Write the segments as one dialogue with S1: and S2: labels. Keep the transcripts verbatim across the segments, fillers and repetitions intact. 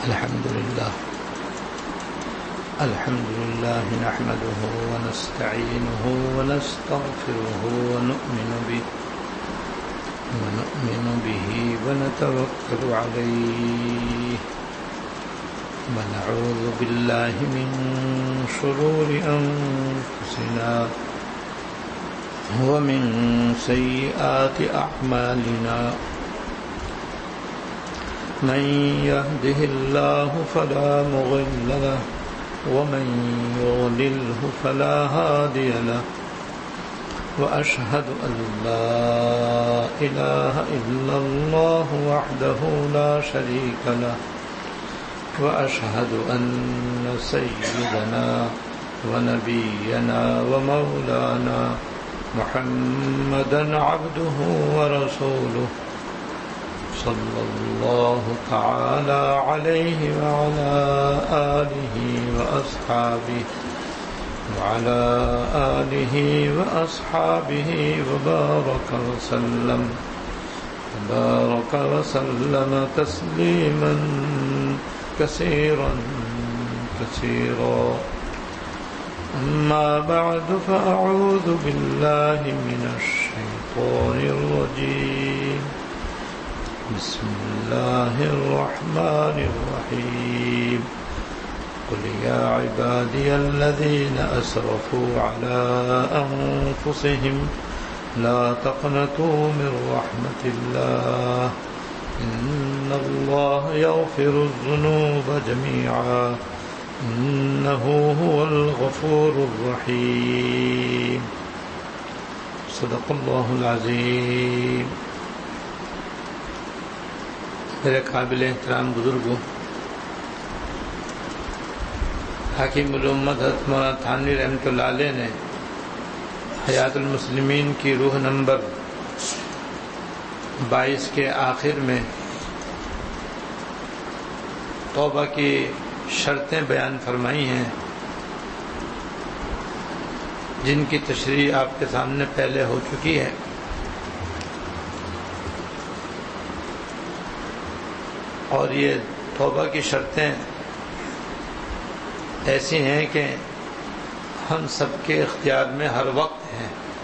S1: الحمد لله الحمد لله نحمده ونستعينه ونستغفره ونؤمن به ونؤمن به ونتوكل عليه ونعوذ بالله من شرور أنفسنا ومن سيئات أعمالنا من يهده الله فلا مضل له ومن يضلله فلا هادي له وأشهد أن لا إله إلا الله وحده لا شريك له وأشهد أن سيدنا ونبينا ومولانا محمدا عبده ورسوله صلى الله تعالى عليه وعلى آله وأصحابه وعلى آله وأصحابه وبارك وسلم وبارك وسلم تسليما كثيرا كثيرا أما بعد فأعوذ بالله من الشيطان الرجيم بسم الله الرحمن الرحيم قل يا عبادي الذين أسرفوا على أنفسهم لا تقنطوا من رحمة الله إن الله يغفر الذنوب جميعا إنه هو الغفور الرحيم صدق الله العظيم. میرے قابل احترام بزرگوں، حکیم الامت حضرت مولانا تھانوی رحمۃ اللہ علیہ نے حیات المسلمین کی روح نمبر بائیس کے آخر میں توبہ کی شرطیں بیان فرمائی ہیں، جن کی تشریح آپ کے سامنے پہلے ہو چکی ہے. اور یہ توبہ کی شرطیں ایسی ہیں کہ ہم سب کے اختیار میں ہر وقت ہیں.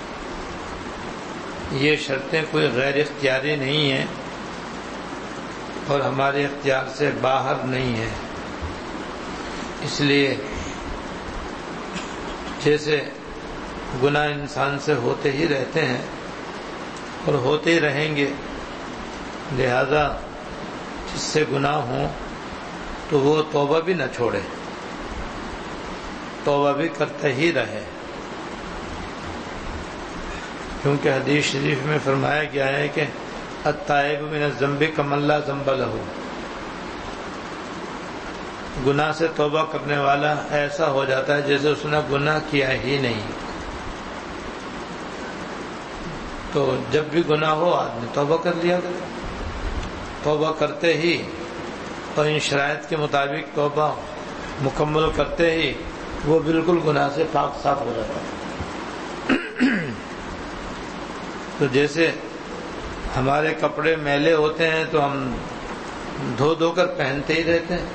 S1: یہ شرطیں کوئی غیر اختیاری نہیں ہیں اور ہمارے اختیار سے باہر نہیں ہیں. اس لیے جیسے گناہ انسان سے ہوتے ہی رہتے ہیں اور ہوتے ہی رہیں گے، لہذا جس سے گناہ ہوں تو وہ توبہ بھی نہ چھوڑے، توبہ بھی کرتے ہی رہے، کیونکہ حدیث شریف میں فرمایا گیا ہے کہ التائب من الذنب کمن لا ذنب لہ، گناہ سے توبہ کرنے والا ایسا ہو جاتا ہے جیسے اس نے گناہ کیا ہی نہیں. تو جب بھی گناہ ہو آدمی توبہ کر لیا کرے، توبہ کرتے ہی اور ان شرائط کے مطابق توبہ مکمل کرتے ہی وہ بالکل گناہ سے پاک صاف ہو جاتا ہے. تو جیسے ہمارے کپڑے میلے ہوتے ہیں تو ہم دھو دھو کر پہنتے ہی رہتے ہیں.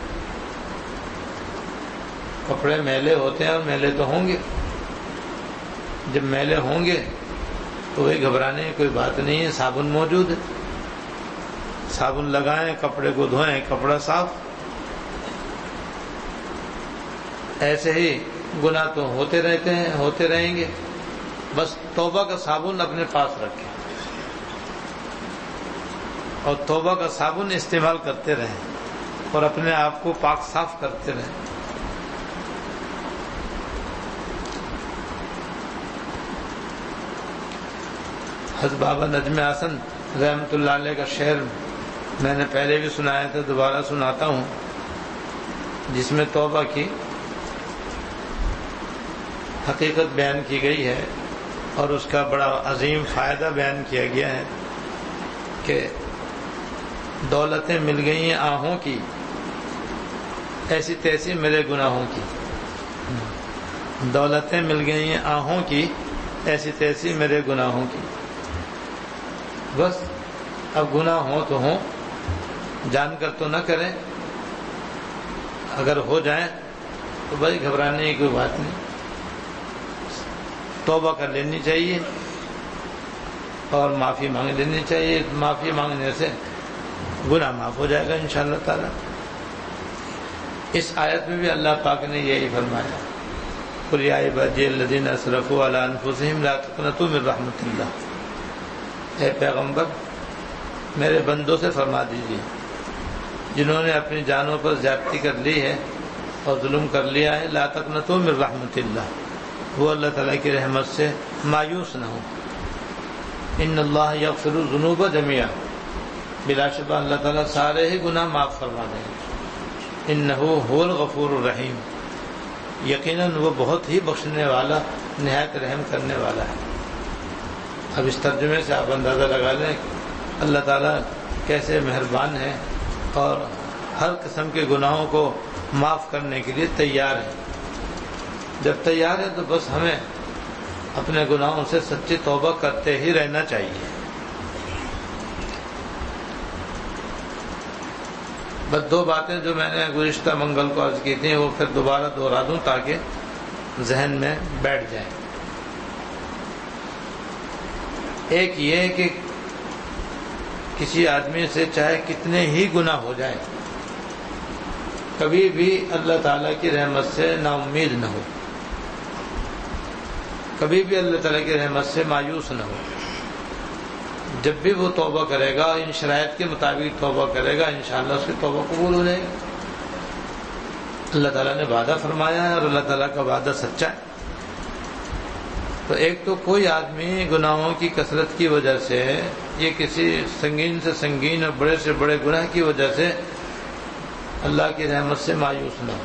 S1: کپڑے میلے ہوتے ہیں اور میلے تو ہوں گے، جب میلے ہوں گے تو وہی گھبرانے کی کوئی بات نہیں ہے، صابن موجود ہے، صابن لگائیں، کپڑے کو دھوئیں، کپڑا صاف. ایسے ہی گناہ تو ہوتے رہتے ہیں، ہوتے رہیں گے، بس توبہ کا صابن اپنے پاس رکھیں اور توبہ کا صابن استعمال کرتے رہیں اور اپنے آپ کو پاک صاف کرتے رہیں. حضرت بابا نجم حسن رحمۃ اللہ علیہ کا شعر میں نے پہلے بھی سنایا تھا، دوبارہ سناتا ہوں، جس میں توبہ کی حقیقت بیان کی گئی ہے اور اس کا بڑا عظیم فائدہ بیان کیا گیا ہے کہ دولتیں مل گئی ہیں آہوں کی، ایسی تیسی میرے گناہوں کی. دولتیں مل گئی ہیں آہوں کی، ایسی تیسی میرے گناہوں کی. بس اب گناہ ہوں تو ہوں، جان کر تو نہ کریں اگر ہو جائیں تو بھائی گھبرانے کی کوئی بات نہیں، توبہ کر لینی چاہیے اور معافی مانگ لینی چاہیے. معافی مانگنے سے گناہ معاف ہو جائے گا انشاءاللہ تعالی. اس آیت میں بھی اللہ پاک نے یہی فرمایا، قل یا عبادی الذین اسرفوا علی انفسہم لا تقنطوا من رحمت اللہ. اے پیغمبر میرے بندوں سے فرما دیجیے جنہوں نے اپنی جانوں پر زیادتی کر لی ہے اور ظلم کر لیا ہے، لا تقنطوا من رحمت اللہ، وہ اللہ تعالیٰ کی رحمت سے مایوس نہ ہو. ان اللہ یغفر الذنوب جميعا، بلا شبہ اللہ تعالیٰ سارے ہی گناہ معاف فرما دیں گے. انہ هو الغفور الرحیم، یقیناً وہ بہت ہی بخشنے والا نہایت رحم کرنے والا ہے. اب اس ترجمے سے آپ اندازہ لگا لیں اللہ تعالیٰ کیسے مہربان ہے اور ہر قسم کے گناہوں کو معاف کرنے کے لیے تیار ہے. جب تیار ہے تو بس ہمیں اپنے گناہوں سے سچی توبہ کرتے ہی رہنا چاہیے. بس دو باتیں جو میں نے گزشتہ منگل کو عرض کی تھیں وہ پھر دوبارہ دوہرا دوں تاکہ ذہن میں بیٹھ جائیں. ایک یہ کہ کسی آدمی سے چاہے کتنے ہی گناہ ہو جائیں کبھی بھی اللہ تعالیٰ کی رحمت سے نا امید نہ ہو، کبھی بھی اللہ تعالیٰ کی رحمت سے مایوس نہ ہو. جب بھی وہ توبہ کرے گا ان شرائط کے مطابق توبہ کرے گا انشاءاللہ اس کی توبہ قبول ہو جائے گی. اللہ تعالیٰ نے وعدہ فرمایا ہے اور اللہ تعالیٰ کا وعدہ سچا ہے. تو ایک تو کوئی آدمی گناہوں کی کثرت کی وجہ سے یہ کسی سنگین سے سنگین اور بڑے سے بڑے گناہ کی وجہ سے اللہ کی رحمت سے مایوس نہ ہو.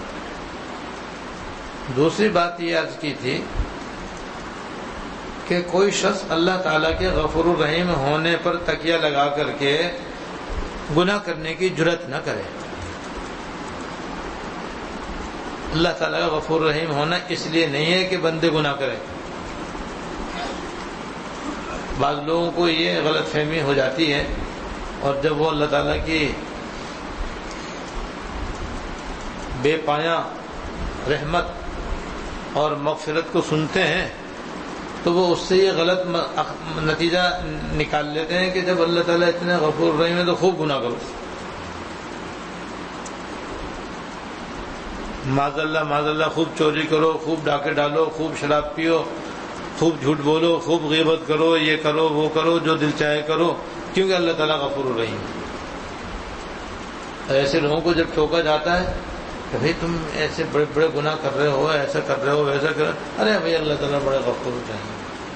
S1: دوسری بات یہ عرض کی تھی کہ کوئی شخص اللہ تعالیٰ کے غفور الرحیم ہونے پر تکیہ لگا کر کے گناہ کرنے کی جرت نہ کرے. اللہ تعالیٰ کا غفور الرحیم ہونا اس لیے نہیں ہے کہ بندے گناہ کریں. بعض لوگوں کو یہ غلط فہمی ہو جاتی ہے اور جب وہ اللہ تعالیٰ کی بے پایاں رحمت اور مغفرت کو سنتے ہیں تو وہ اس سے یہ غلط نتیجہ نکال لیتے ہیں کہ جب اللہ تعالیٰ اتنے غفور الرحیم ہے تو خوب گناہ کرو. معاذ اللہ معاذ اللہ خوب چوری کرو، خوب ڈاکے ڈالو، خوب شراب پیو، خوب جھوٹ بولو، خوب غیبت کرو، یہ کرو وہ کرو، جو دل چاہے کرو، کیونکہ اللہ تعالیٰ غفور الرحیم ہے. ایسے لوگوں کو جب ٹوکا جاتا ہے کہ بھائی تم ایسے بڑے بڑے گناہ کر رہے ہو، ایسا کر رہے ہو، ویسا کر رہے ہو، ارے بھائی اللہ تعالیٰ بڑے غفور الرحیم.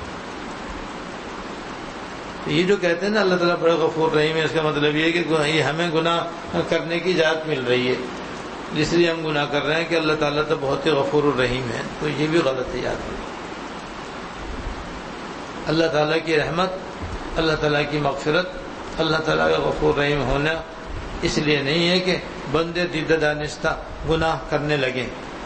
S1: یہ جو کہتے ہیں نا اللہ تعالیٰ بڑے غفور رحیم ہے، اس کا مطلب یہ ہے کہ یہ ہمیں گناہ کرنے کی اجازت مل رہی ہے جس لیے ہم گناہ کر رہے ہیں کہ اللہ تعالیٰ تو بہت ہی غفور الرحیم ہے. تو یہ بھی غلط ہے. یاد رکھیں اللہ تعالیٰ کی رحمت، اللہ تعالیٰ کی مغفرت، اللہ تعالیٰ کا غفور رحیم ہونا اس لیے نہیں ہے کہ بندے دیدہ دانستہ گناہ کرنے لگیں.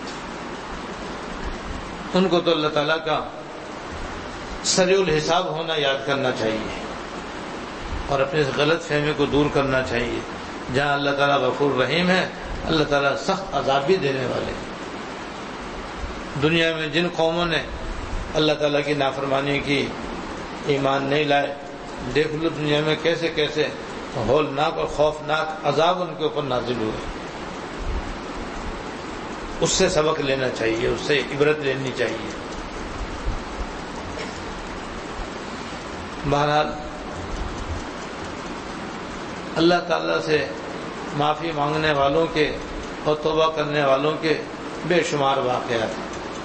S1: ان کو تو اللہ تعالیٰ کا سریع الحساب ہونا یاد کرنا چاہیے اور اپنے غلط فہمی کو دور کرنا چاہیے. جہاں اللہ تعالیٰ غفور رحیم ہے اللہ تعالیٰ سخت عذاب بھی دینے والے ہیں. دنیا میں جن قوموں نے اللہ تعالیٰ کی نافرمانی کی، ایمان نہیں لائے، دیکھ لو دنیا میں کیسے کیسے ہولناک اور خوفناک عذاب ان کے اوپر نازل ہوئے. اس سے سبق لینا چاہیے، اس سے عبرت لینی چاہیے. بہرحال اللہ تعالیٰ سے معافی مانگنے والوں کے اور توبہ کرنے والوں کے بے شمار واقعات ہیں.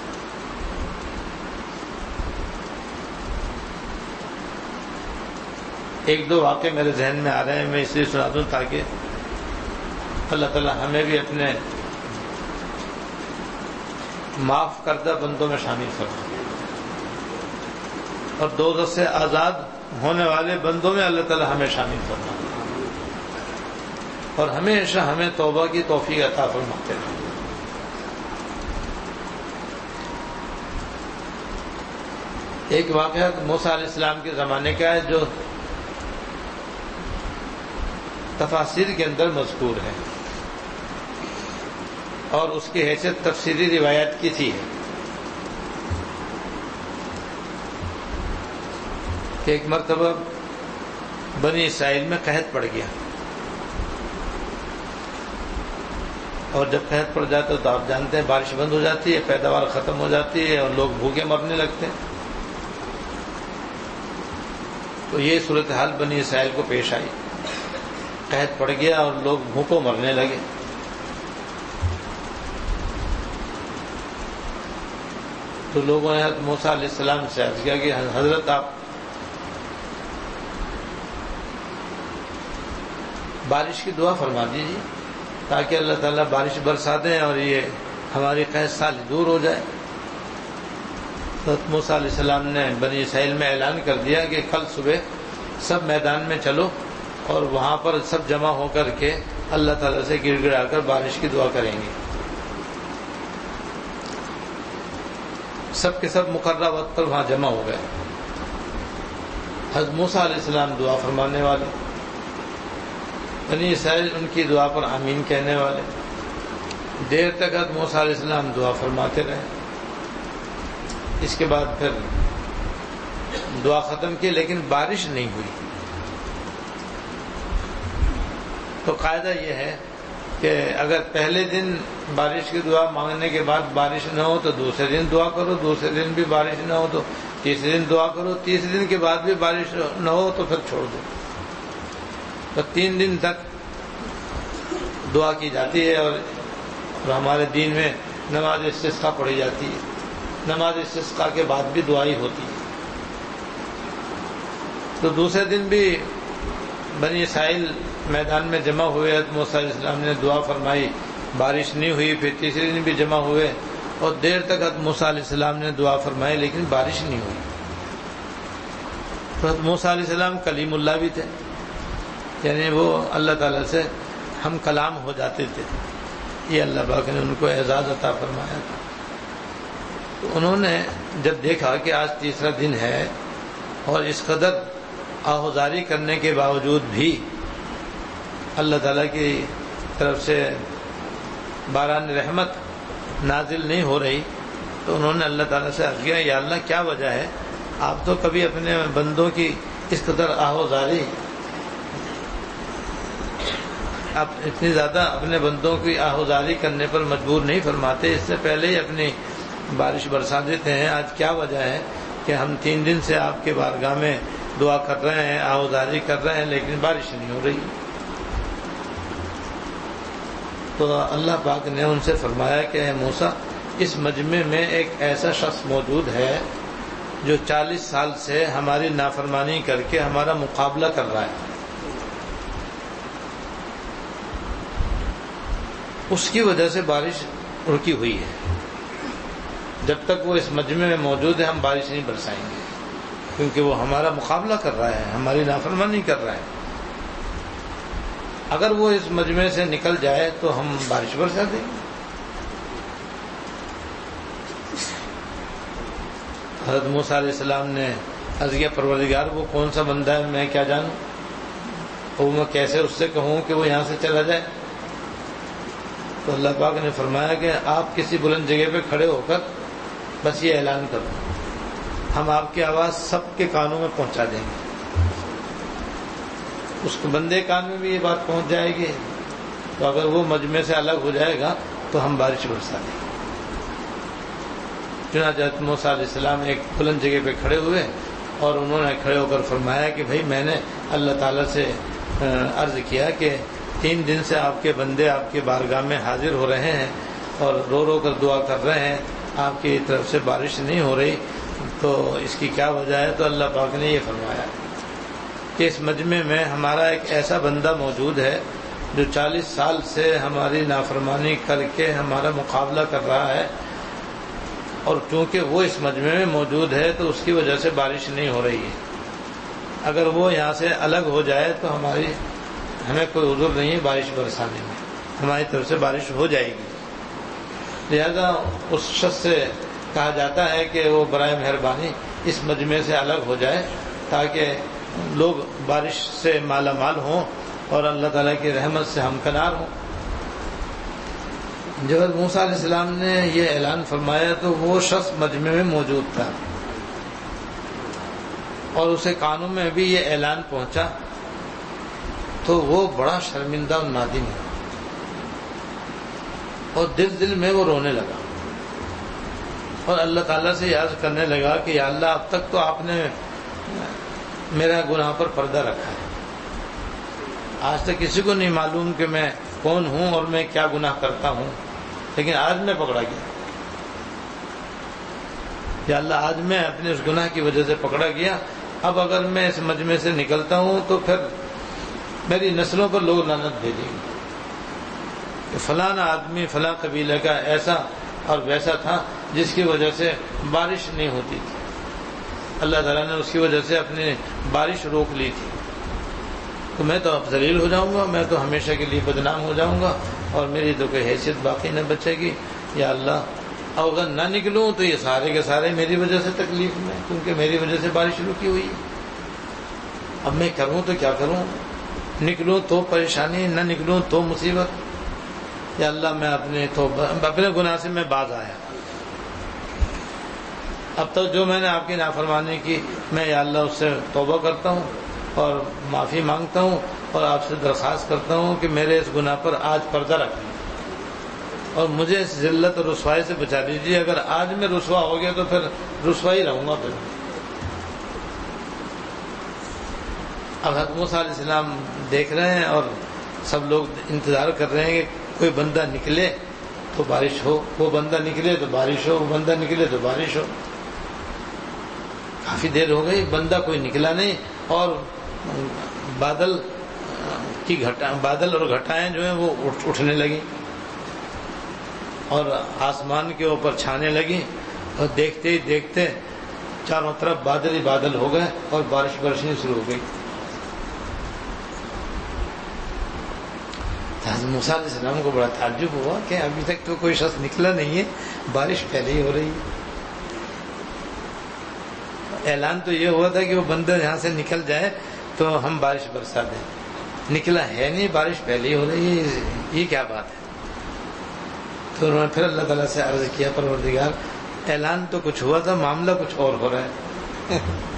S1: ایک دو واقعے میرے ذہن میں آ رہے ہیں، میں اس لیے سنا دوں تاکہ اللہ تعالیٰ ہمیں بھی اپنے معاف کردہ بندوں میں شامل فرمائے اور دوزخ سے آزاد ہونے والے بندوں میں اللہ تعالیٰ ہمیں شامل فرمائے اور ہمیشہ ہمیں توبہ کی توفیق عطا فرماتے رہے. ایک واقعہ موسیٰ علیہ السلام کے زمانے کا ہے جو تفاسیر کے اندر مذکور ہے. اور اس کی حیثیت تفسیری روایت کی تھی کہ ایک مرتبہ بنی اسرائیل میں قحط پڑ گیا، اور جب قحط پڑ جاتا ہے تو آپ جانتے ہیں بارش بند ہو جاتی ہے، پیداوار ختم ہو جاتی ہے اور لوگ بھوکے مرنے لگتے ہیں. تو یہ صورتحال بنی اسرائیل کو پیش آئی، قحط پڑ گیا اور لوگ بھوکوں مرنے لگے. تو لوگوں نے حضرت موسیٰ علیہ السلام سے عرض کیا کہ حضرت آپ بارش کی دعا فرما دیجیے تاکہ اللہ تعالیٰ بارش برسا دیں اور یہ ہماری قحط سالی دور ہو جائے. حضرت موسیٰ علیہ السلام نے بنی اسرائیل میں اعلان کر دیا کہ کل صبح سب میدان میں چلو اور وہاں پر سب جمع ہو کر کے اللہ تعالیٰ سے گر گڑا کر بارش کی دعا کریں گے. سب کے سب مقررہ وقت پر وہاں جمع ہو گئے. حضرت موسیٰ علیہ السلام دعا فرمانے والے، بنی اسرائیل ان کی دعا پر آمین کہنے والے. دیر تک حضرت موسیٰ علیہ السلام دعا فرماتے رہے. اس کے بعد پھر دعا ختم کی لیکن بارش نہیں ہوئی. تو قاعدہ یہ ہے کہ اگر پہلے دن بارش کی دعا مانگنے کے بعد بارش نہ ہو تو دوسرے دن دعا کرو، دوسرے دن بھی بارش نہ ہو تو تیسرے دن دعا کرو، تیسرے دن کے بعد بھی بارش نہ ہو تو پھر چھوڑ دو. تو تین دن تک دعا کی جاتی ہے. اور ہمارے دین میں نماز استسقاء پڑھی جاتی ہے. نماز استسقاء کے بعد بھی دعائی ہوتی ہے. تو دوسرے دن بھی بنی اسرائیل میدان میں جمع ہوئے، حضرت موسیٰ علیہ السلام نے دعا فرمائی، بارش نہیں ہوئی. پھر تیسرے دن بھی جمع ہوئے اور دیر تک حضرت موسیٰ علیہ السلام نے دعا فرمائی لیکن بارش نہیں ہوئی. تو حضرت موسیٰ علیہ السلام کلیم اللہ بھی تھے، یعنی وہ اللہ تعالیٰ سے ہم کلام ہو جاتے تھے. یہ اللہ پاک نے ان کو اعزاز عطا فرمایا تھا. تو انہوں نے جب دیکھا کہ آج تیسرا دن ہے اور اس قدر آہوزاری کرنے کے باوجود بھی اللہ تعالیٰ کی طرف سے باران رحمت نازل نہیں ہو رہی، تو انہوں نے اللہ تعالیٰ سے عرض کیا یا اللہ کیا وجہ ہے؟ آپ تو کبھی اپنے بندوں کی اس قدر آہوزاری، آپ اتنی زیادہ اپنے بندوں کی آہوزاری کرنے پر مجبور نہیں فرماتے، اس سے پہلے ہی اپنی بارش برسا دیتے ہیں. آج کیا وجہ ہے کہ ہم تین دن سے آپ کے بارگاہ میں دعا کر رہے ہیں، آہوزاری کر رہے ہیں لیکن بارش نہیں ہو رہی؟ تو اللہ پاک نے ان سے فرمایا کہ اے موسیٰ، اس مجمع میں ایک ایسا شخص موجود ہے جو چالیس سال سے ہماری نافرمانی کر کے ہمارا مقابلہ کر رہا ہے. اس کی وجہ سے بارش رکی ہوئی ہے. جب تک وہ اس مجمع میں موجود ہے ہم بارش نہیں برسائیں گے، کیونکہ وہ ہمارا مقابلہ کر رہا ہے، ہماری نافرمانی کر رہا ہے. اگر وہ اس مجمع سے نکل جائے تو ہم بارش برسا دیں گے. حضرت موسیٰ علیہ السلام نے عرض کیا پروردگار وہ کون سا بندہ ہے میں کیا جانوں، اور میں کیسے اس سے کہوں کہ وہ یہاں سے چلا جائے؟ تو اللہ پاک نے فرمایا کہ آپ کسی بلند جگہ پہ کھڑے ہو کر بس یہ اعلان کرو، ہم آپ کی آواز سب کے کانوں میں پہنچا دیں گے. اس کو بندے کان میں بھی یہ بات پہنچ جائے گی، تو اگر وہ مجمع سے الگ ہو جائے گا تو ہم بارش برسا دیں گے. چنانچہ حضرت موسیٰ علیہ السلام ایک بلند جگہ پہ کھڑے ہوئے اور انہوں نے کھڑے ہو کر فرمایا کہ بھائی میں نے اللہ تعالیٰ سے عرض کیا کہ تین دن سے آپ کے بندے آپ کے بارگاہ میں حاضر ہو رہے ہیں اور رو رو کر دعا کر رہے ہیں، آپ کی طرف سے بارش نہیں ہو رہی، تو اس کی کیا وجہ ہے؟ تو اللہ پاک نے یہ فرمایا کہ اس مجمع میں ہمارا ایک ایسا بندہ موجود ہے جو چالیس سال سے ہماری نافرمانی کر کے ہمارا مقابلہ کر رہا ہے، اور چونکہ وہ اس مجمع میں موجود ہے تو اس کی وجہ سے بارش نہیں ہو رہی ہے. اگر وہ یہاں سے الگ ہو جائے تو ہماری ہمیں کوئی عذر نہیں ہے بارش برسانے میں، ہماری طرف سے بارش ہو جائے گی. لہذا اس شخص سے کہا جاتا ہے کہ وہ برائے مہربانی اس مجمع سے الگ ہو جائے تاکہ لوگ بارش سے مالا مال ہوں اور اللہ تعالیٰ کی رحمت سے ہمکنار ہوں. جب موسیٰ علیہ السلام نے یہ اعلان فرمایا تو وہ شخص مجمع میں موجود تھا اور اسے کانوں میں بھی یہ اعلان پہنچا تو وہ بڑا شرمندہ اور نادم ہوا اور دل دل میں وہ رونے لگا اور اللہ تعالیٰ سے یاد کرنے لگا کہ یا اللہ اب تک تو آپ نے میرا گناہ پر پردہ رکھا ہے، آج تک کسی کو نہیں معلوم کہ میں کون ہوں اور میں کیا گناہ کرتا ہوں، لیکن آج میں پکڑا گیا، یا اللہ آج میں اپنے اس گناہ کی وجہ سے پکڑا گیا، اب اگر میں اس مجمع سے نکلتا ہوں تو پھر میری نسلوں پر لوگ لعنت بھیجیں گے کہ فلانا آدمی فلاں قبیلے کا ایسا اور ویسا تھا جس کی وجہ سے بارش نہیں ہوتی تھی، اللہ تعالیٰ نے اس کی وجہ سے اپنی بارش روک لی تھی، تو میں تو اب ذلیل ہو جاؤں گا، میں تو ہمیشہ کے لیے بدنام ہو جاؤں گا اور میری تو کوئی حیثیت باقی نہ بچے گی، یا اللہ اب اگر نہ نکلوں تو یہ سارے کے سارے میری وجہ سے تکلیف میں، کیونکہ میری وجہ سے بارش رکی ہوئی ہے، اب میں کروں تو کیا کروں، نکلوں تو پریشانی، نہ نکلوں تو مصیبت، یا اللہ میں اپنے تو اپنے گناہ سے میں باز آیا، اب تک جو میں نے آپ کی نافرمانی کی میں یا اللہ اس سے توبہ کرتا ہوں اور معافی مانگتا ہوں اور آپ سے درخواست کرتا ہوں کہ میرے اس گناہ پر آج پردہ رکھیں اور مجھے اس ذلت اور رسوائی سے بچا دیجیے، اگر آج میں رسوا ہو گیا تو پھر رسوائی رہوں گا پھر۔ اب حضرت موسیٰ علیہ السلام دیکھ رہے ہیں اور سب لوگ انتظار کر رہے ہیں کہ کوئی بندہ نکلے تو بارش ہو، وہ بندہ نکلے تو بارش ہو، وہ بندہ نکلے تو بارش ہو۔ کافی دیر ہو گئی، بندہ کوئی نکلا نہیں اور بادل کی گھٹا بادل اور گھٹائیں جو ہیں وہ اٹھنے لگی اور آسمان کے اوپر چھانے لگی اور دیکھتے ہی دیکھتے چاروں طرف بادل ہی بادل ہو گئے اور بارش برسنی شروع ہو گئی۔ حضرت موسیٰ علیہ السلام کو بڑا تعجب ہوا کہ ابھی تک تو کوئی شخص نکلا نہیں ہے، بارش پہلے ہی ہو رہی ہے۔ اعلان تو یہ ہوا تھا کہ وہ بندہ یہاں سے نکل جائے تو ہم بارش برسا دیں، نکلا ہے نہیں، بارش پہلے ہی ہو رہی ہے، یہ کیا بات ہے؟ تو انہوں نے پھر اللہ تعالیٰ سے عرض کیا پروردگار اعلان تو کچھ ہوا تھا، معاملہ کچھ اور ہو رہا ہے۔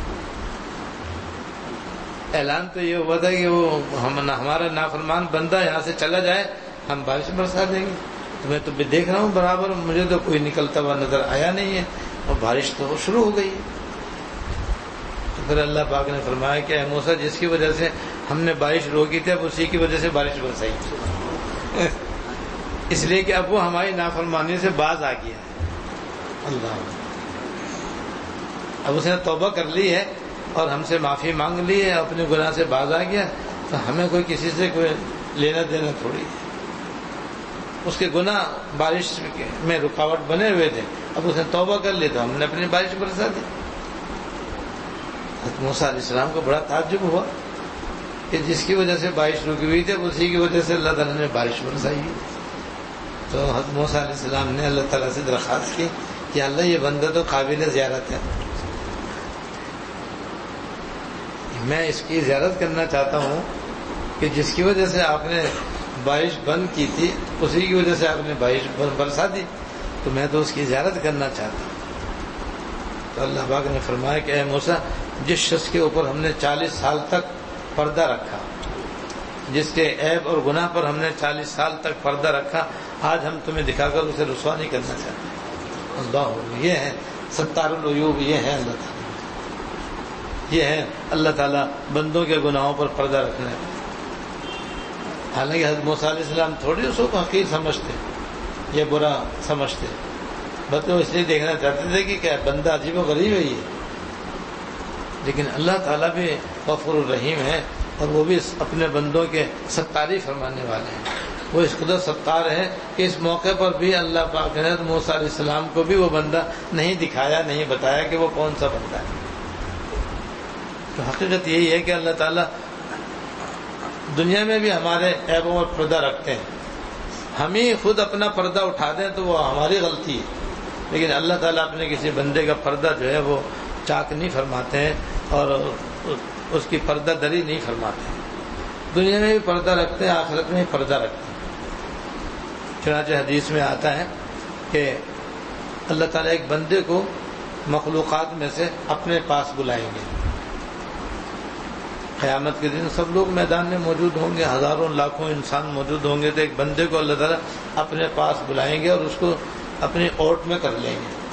S1: اعلان تو یہ ہوا تھا کہ وہ ہم ہمارا نافرمان بندہ یہاں سے چلا جائے ہم بارش برسا دیں گے، تو میں تو بھی دیکھ رہا ہوں برابر، مجھے تو کوئی نکلتا ہوا نظر آیا نہیں ہے اور بارش تو شروع ہو گئی ہے۔ تو پھر اللہ پاک نے فرمایا کہ اے موسیٰ جس کی وجہ سے ہم نے بارش روکی تھی اب اسی کی وجہ سے بارش برسائی، اس لیے کہ اب وہ ہماری نافرمانی سے باز آ گیا ہے، اللہ اب اس نے توبہ کر لی ہے اور ہم سے معافی مانگ لی ہے، اپنے گناہ سے باز آ گیا، تو ہمیں کوئی کسی سے کوئی لینا دینا تھوڑی ہے۔ اس کے گناہ بارش میں رکاوٹ بنے ہوئے تھے، اب اس نے توبہ کر لی تو ہم نے اپنی بارش برسا دی۔ حضرت موسیٰ علیہ السلام کو بڑا تعجب ہوا کہ جس کی وجہ سے بارش رکی ہوئی تھی اسی کی وجہ سے اللہ تعالیٰ نے بارش برسائی ہے۔ تو حضرت موسیٰ علیہ السلام نے اللہ تعالیٰ سے درخواست کی کہ اللہ یہ بندہ تو قابل زیارت ہے، میں اس کی زیارت کرنا چاہتا ہوں کہ جس کی وجہ سے آپ نے بارش بند کی تھی اسی کی وجہ سے آپ نے بارش برسا دی، تو میں تو اس کی زیارت کرنا چاہتا ہوں۔ تو اللہ پاک نے فرمایا کہ اے موسیٰ جس شخص کے اوپر ہم نے چالیس سال تک پردہ رکھا، جس کے عیب اور گناہ پر ہم نے چالیس سال تک پردہ رکھا، آج ہم تمہیں دکھا کر اسے رسوا نہیں کرنا چاہتے۔ اللہ یہ ہے ستار العیوب، یہ ہے اللہ تعالیٰ، یہ ہے اللہ تعالیٰ بندوں کے گناہوں پر پردہ رکھنے۔ حالانکہ حضرت موسیٰ علیہ السلام تھوڑی اس کو حقیر سمجھتے، یہ برا سمجھتے، بس وہ اس لیے دیکھنا چاہتے تھے کہ کیا بندہ عجیب و غریب ہے یہ، لیکن اللہ تعالیٰ بھی غفور الرحیم ہے اور وہ بھی اپنے بندوں کے ستاری فرمانے والے ہیں۔ وہ اس قدر ستار ہے کہ اس موقع پر بھی اللہ پاک نے موسیٰ علیہ السلام کو بھی وہ بندہ نہیں دکھایا، نہیں بتایا کہ وہ کون سا بندہ ہے۔ تو حقیقت یہی ہے کہ اللہ تعالیٰ دنیا میں بھی ہمارے عیبوں اور پردہ رکھتے ہیں، ہم ہی خود اپنا پردہ اٹھا دیں تو وہ ہماری غلطی ہے، لیکن اللہ تعالیٰ اپنے کسی بندے کا پردہ جو ہے وہ چاک نہیں فرماتے ہیں اور اس کی پردہ دری نہیں فرماتے ہیں۔ دنیا میں بھی پردہ رکھتے ہیں، آخرت میں بھی پردہ رکھتے ہیں۔ چنانچہ حدیث میں آتا ہے کہ اللہ تعالیٰ ایک بندے کو مخلوقات میں سے اپنے پاس بلائیں گے. قیامت کے دن سب لوگ میدان میں موجود ہوں گے، ہزاروں لاکھوں انسان موجود ہوں گے، تو ایک بندے کو اللہ تعالیٰ اپنے پاس بلائیں گے اور اس کو اپنی اوٹ میں کر لیں گے،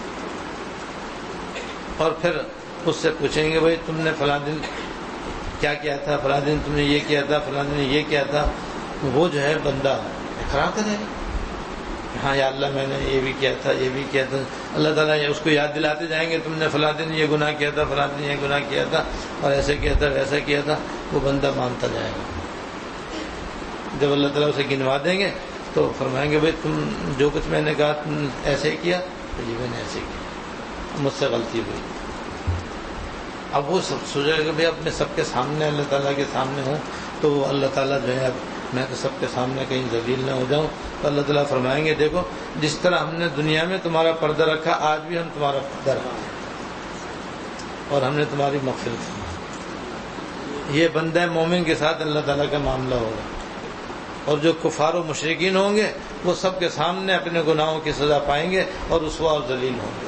S1: اور پھر اس سے پوچھیں گے بھائی تم نے فلاں دن کیا کیا تھا، فلاں دن تم نے یہ کیا تھا، فلاں دن یہ کیا تھا. وہ جو ہے بندہ اقرار کرے گا، ہاں یا اللہ میں نے یہ بھی کیا تھا، یہ بھی کیا تھا. اللہ تعالیٰ اس کو یاد دلاتے جائیں گے تم نے فلاں دن یہ گناہ کیا تھا، فلاں دن یہ گناہ کیا تھا، اور ایسے کیا تھا ویسا کیا تھا. وہ بندہ مانتا جائے گا. جب اللہ تعالیٰ اسے گنوا دیں گے تو فرمائیں گے بھائی تم جو کچھ میں نے کہا تم ایسے کیا، تو جی میں نے ایسے کیا، مجھ سے غلطی ہوئی. اب وہ سب سوچے کہ بھائی اپنے سب کے سامنے اللہ تعالیٰ کے سامنے ہوں، تو وہ اللہ تعالیٰ جو ہے اب میں تو سب کے سامنے کہیں ذلیل نہ ہو جاؤں. تو اللہ تعالیٰ فرمائیں گے دیکھو جس طرح ہم نے دنیا میں تمہارا پردہ رکھا، آج بھی ہم تمہارا پردہ رکھیں اور ہم نے تمہاری مغفرت کی. یہ بندہ مومن کے ساتھ اللہ تعالیٰ کا معاملہ ہوگا. اور جو کفار و مشرکین ہوں گے وہ سب کے سامنے اپنے گناہوں کی سزا پائیں گے اور رسوا اور ذلیل ہوں گے.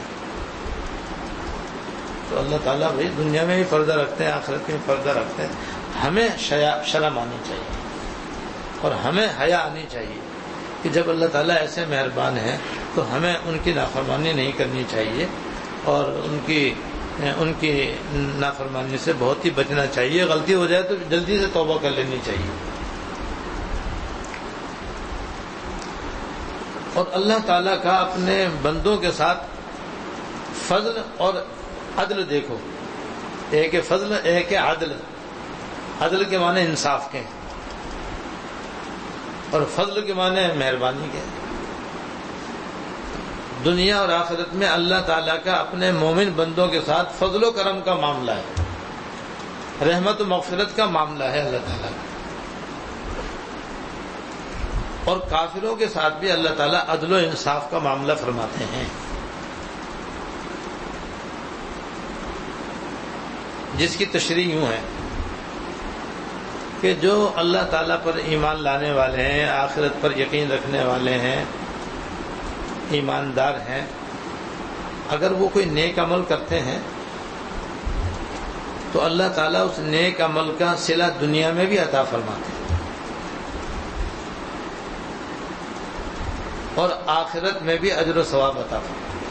S1: تو اللہ تعالیٰ بھائی دنیا میں بھی پردہ رکھتے ہیں، آخرت میں بھی پردہ رکھتے ہیں. ہمیں شرم آنی چاہیے اور ہمیں حیا آنی چاہیے کہ جب اللہ تعالیٰ ایسے مہربان ہیں تو ہمیں ان کی نافرمانی نہیں کرنی چاہیے، اور ان کی ان کی نافرمانی سے بہت ہی بچنا چاہیے. غلطی ہو جائے تو جلدی سے توبہ کر لینی چاہیے. اور اللہ تعالیٰ کا اپنے بندوں کے ساتھ فضل اور عدل دیکھو، ایک ہے فضل ایک ہے عدل. عدل کے معنی انصاف کے اور فضل کے معنی مہربانی کے. دنیا اور آخرت میں اللہ تعالیٰ کا اپنے مومن بندوں کے ساتھ فضل و کرم کا معاملہ ہے، رحمت و مغفرت کا معاملہ ہے اللہ تعالیٰ کا. اور کافروں کے ساتھ بھی اللہ تعالیٰ عدل و انصاف کا معاملہ فرماتے ہیں، جس کی تشریح یوں ہے کہ جو اللہ تعالیٰ پر ایمان لانے والے ہیں، آخرت پر یقین رکھنے والے ہیں، ایماندار ہیں، اگر وہ کوئی نیک عمل کرتے ہیں تو اللہ تعالیٰ اس نیک عمل کا صلہ دنیا میں بھی عطا فرماتے ہیں اور آخرت میں بھی اجر و ثواب عطا فرماتے ہیں.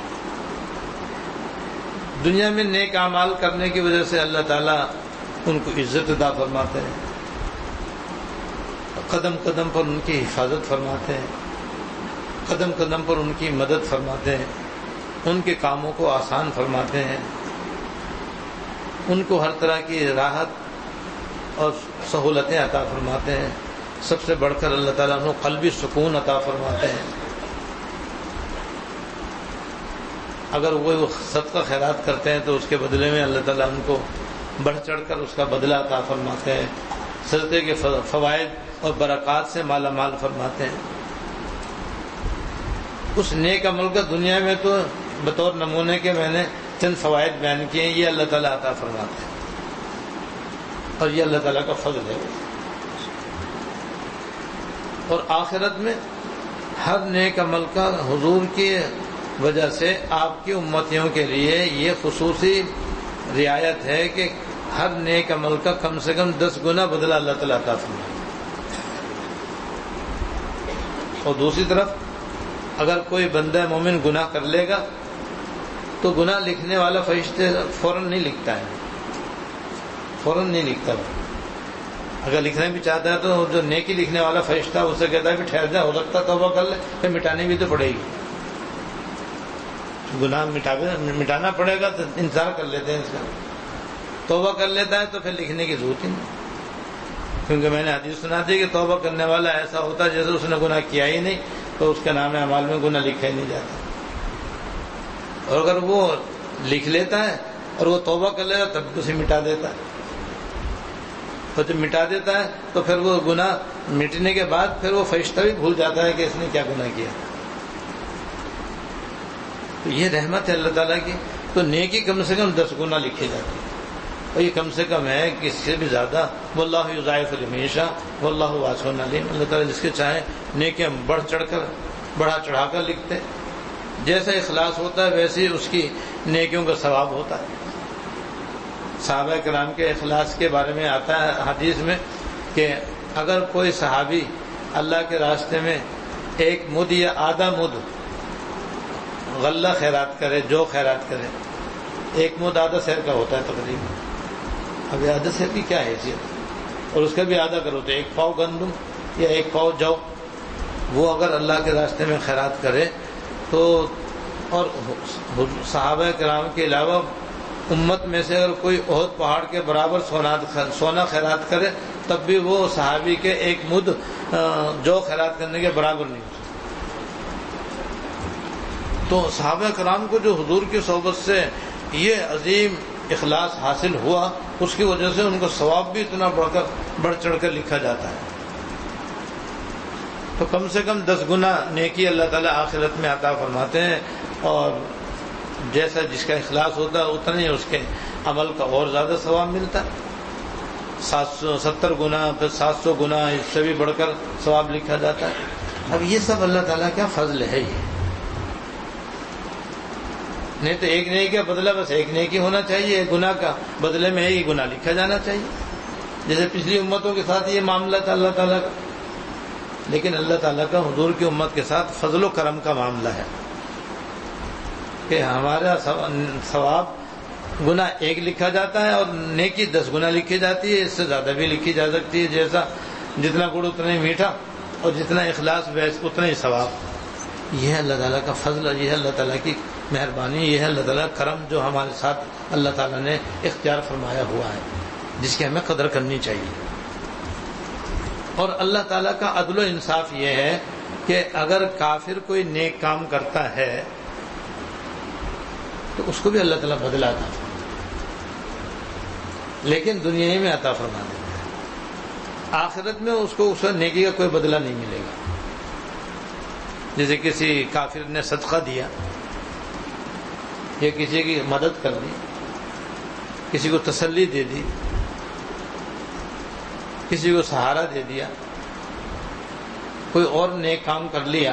S1: دنیا میں نیک اعمال کرنے کی وجہ سے اللہ تعالیٰ ان کو عزت عطا فرماتے ہیں، قدم قدم پر ان کی حفاظت فرماتے ہیں، قدم قدم پر ان کی مدد فرماتے ہیں، ان کے کاموں کو آسان فرماتے ہیں، ان کو ہر طرح کی راحت اور سہولتیں عطا فرماتے ہیں. سب سے بڑھ کر اللہ تعالیٰ انہیں قلبی سکون عطا فرماتے ہیں. اگر وہ صدقہ خیرات کرتے ہیں تو اس کے بدلے میں اللہ تعالیٰ ان کو بڑھ چڑھ کر اس کا بدلہ عطا فرماتے ہیں، صدقے کے فوائد اور برکات سے مالا مال فرماتے ہیں. اس نیک عمل کا دنیا میں تو بطور نمونے کے میں نے چند فوائد بیان کیے ہیں، یہ اللہ تعالیٰ عطا فرماتے ہیں اور یہ اللہ تعالیٰ کا فضل ہے. اور آخرت میں ہر نیک عمل کا حضور کی وجہ سے آپ کی امتیوں کے لیے یہ خصوصی رعایت ہے کہ ہر نیک عمل کا کم سے کم دس گنا بدلہ اللہ تعالیٰ عطا فرمائے. اور دوسری طرف اگر کوئی بندہ مومن گناہ کر لے گا تو گناہ لکھنے والا فرشتے فوراً نہیں لکھتا ہے، فوراً نہیں لکھتا. اگر لکھنا بھی چاہتا ہے تو جو نیکی لکھنے والا فرشتہ اسے کہتا ہے کہ ٹھہر جا، ہو سکتا توبہ کر لے، پھر مٹانی بھی تو پڑے گی. گناہ مٹانا پڑے گا تو انتظار کر لیتے ہیں اس کا. توبہ کر لیتا ہے تو پھر لکھنے کی ضرورت ہی نہیں، کیونکہ میں نے حدیث سنا دی کہ توبہ کرنے والا ایسا ہوتا ہے جیسے اس نے گناہ کیا ہی نہیں، تو اس کے نام اعمال میں گناہ لکھا ہی نہیں جاتا. اور اگر وہ لکھ لیتا ہے اور وہ توبہ کر لیتا تب بھی اسے مٹا دیتا ہے. اور جب مٹا دیتا ہے تو پھر وہ گناہ مٹنے کے بعد پھر وہ فرشتہ بھی بھول جاتا ہے کہ اس نے کیا گناہ کیا. تو یہ رحمت ہے اللہ تعالیٰ کی. تو نیکی کم سے کم دس گنا لکھی جاتی ہے. اور یہ کم سے کم ہے کہ اس سے بھی زیادہ واللہ یضاعف لمن یشاء واللہ واسع علیم، اللہ تعالیٰ جس کے چاہے نیکیاں بڑھ چڑھ کر بڑھا چڑھا کر لکھتے، جیسا اخلاص ہوتا ہے ویسے ہی اس کی نیکیوں کا ثواب ہوتا ہے۔ صحابہ کرام کے اخلاص کے بارے میں آتا ہے حدیث میں کہ اگر کوئی صحابی اللہ کے راستے میں ایک مد یا آدھا مد غلہ خیرات کرے، جو خیرات کرے، ایک مد آدھا سیر کا ہوتا ہے تقریباً، اب آدھا سیر کی کیا حیثیت، اور اس کا بھی آدھا کرو تو ایک پاؤ گندم یا ایک پاؤ جو، وہ اگر اللہ کے راستے میں خیرات کرے تو، اور صحابہ کرام کے علاوہ امت میں سے اگر کوئی احد پہاڑ کے برابر سونا خیرات کرے تب بھی وہ صحابی کے ایک مد جو خیرات کرنے کے برابر نہیں ہو سکتا۔ تو صحابہ کرام کو جو حضور کی صحبت سے یہ عظیم اخلاص حاصل ہوا، اس کی وجہ سے ان کو ثواب بھی اتنا بڑھ کر بڑھ چڑھ کر لکھا جاتا ہے۔ تو کم سے کم دس گنا نیکی اللہ تعالیٰ آخرت میں عطا فرماتے ہیں، اور جیسا جس کا اخلاص ہوتا ہے اتنا ہی اس کے عمل کا اور زیادہ ثواب ملتا ہے۔ سات سو ستر گنا پھر سات سو گنا اس سے بھی بڑھ کر ثواب لکھا جاتا ہے۔ اب یہ سب اللہ تعالیٰ کا فضل ہے، یہ نہیں تو ایک نیکی کا بدلہ بس ایک نیکی ہونا چاہیے، ایک گناہ کا بدلے میں ایک گناہ لکھا جانا چاہیے، جیسے پچھلی امتوں کے ساتھ یہ معاملہ تھا اللہ تعالیٰ کا۔ لیکن اللہ تعالیٰ کا حضور کی امت کے ساتھ فضل و کرم کا معاملہ ہے کہ ہمارا ثواب گناہ ایک لکھا جاتا ہے اور نیکی دس گنا لکھی جاتی ہے، اس سے زیادہ بھی لکھی جا سکتی ہے، جیسا جتنا گڑ اتنا ہی میٹھا اور جتنا اخلاص ویس اتنا ہی ثواب۔ یہ ہے اللہ تعالیٰ کا فضل، یہ ہے اللہ تعالیٰ کی مہربانی، یہ ہے اللہ تعالیٰ کا کرم جو ہمارے ساتھ اللہ تعالیٰ نے اختیار فرمایا ہوا ہے، جس کی ہمیں قدر کرنی چاہیے۔ اور اللہ تعالیٰ کا عدل و انصاف یہ ہے کہ اگر کافر کوئی نیک کام کرتا ہے تو اس کو بھی اللہ تعالیٰ بدلہ عطا فرماتا ہے، لیکن دنیا ہی میں عطا فرما دیتا ہے، آخرت میں اس کو اس نیکی کا کوئی بدلہ نہیں ملے گا۔ جیسے کسی کافر نے صدقہ دیا یا کسی کی مدد کر دی، کسی کو تسلی دے دی، کسی کو سہارا دے دیا، کوئی اور نیک کام کر لیا،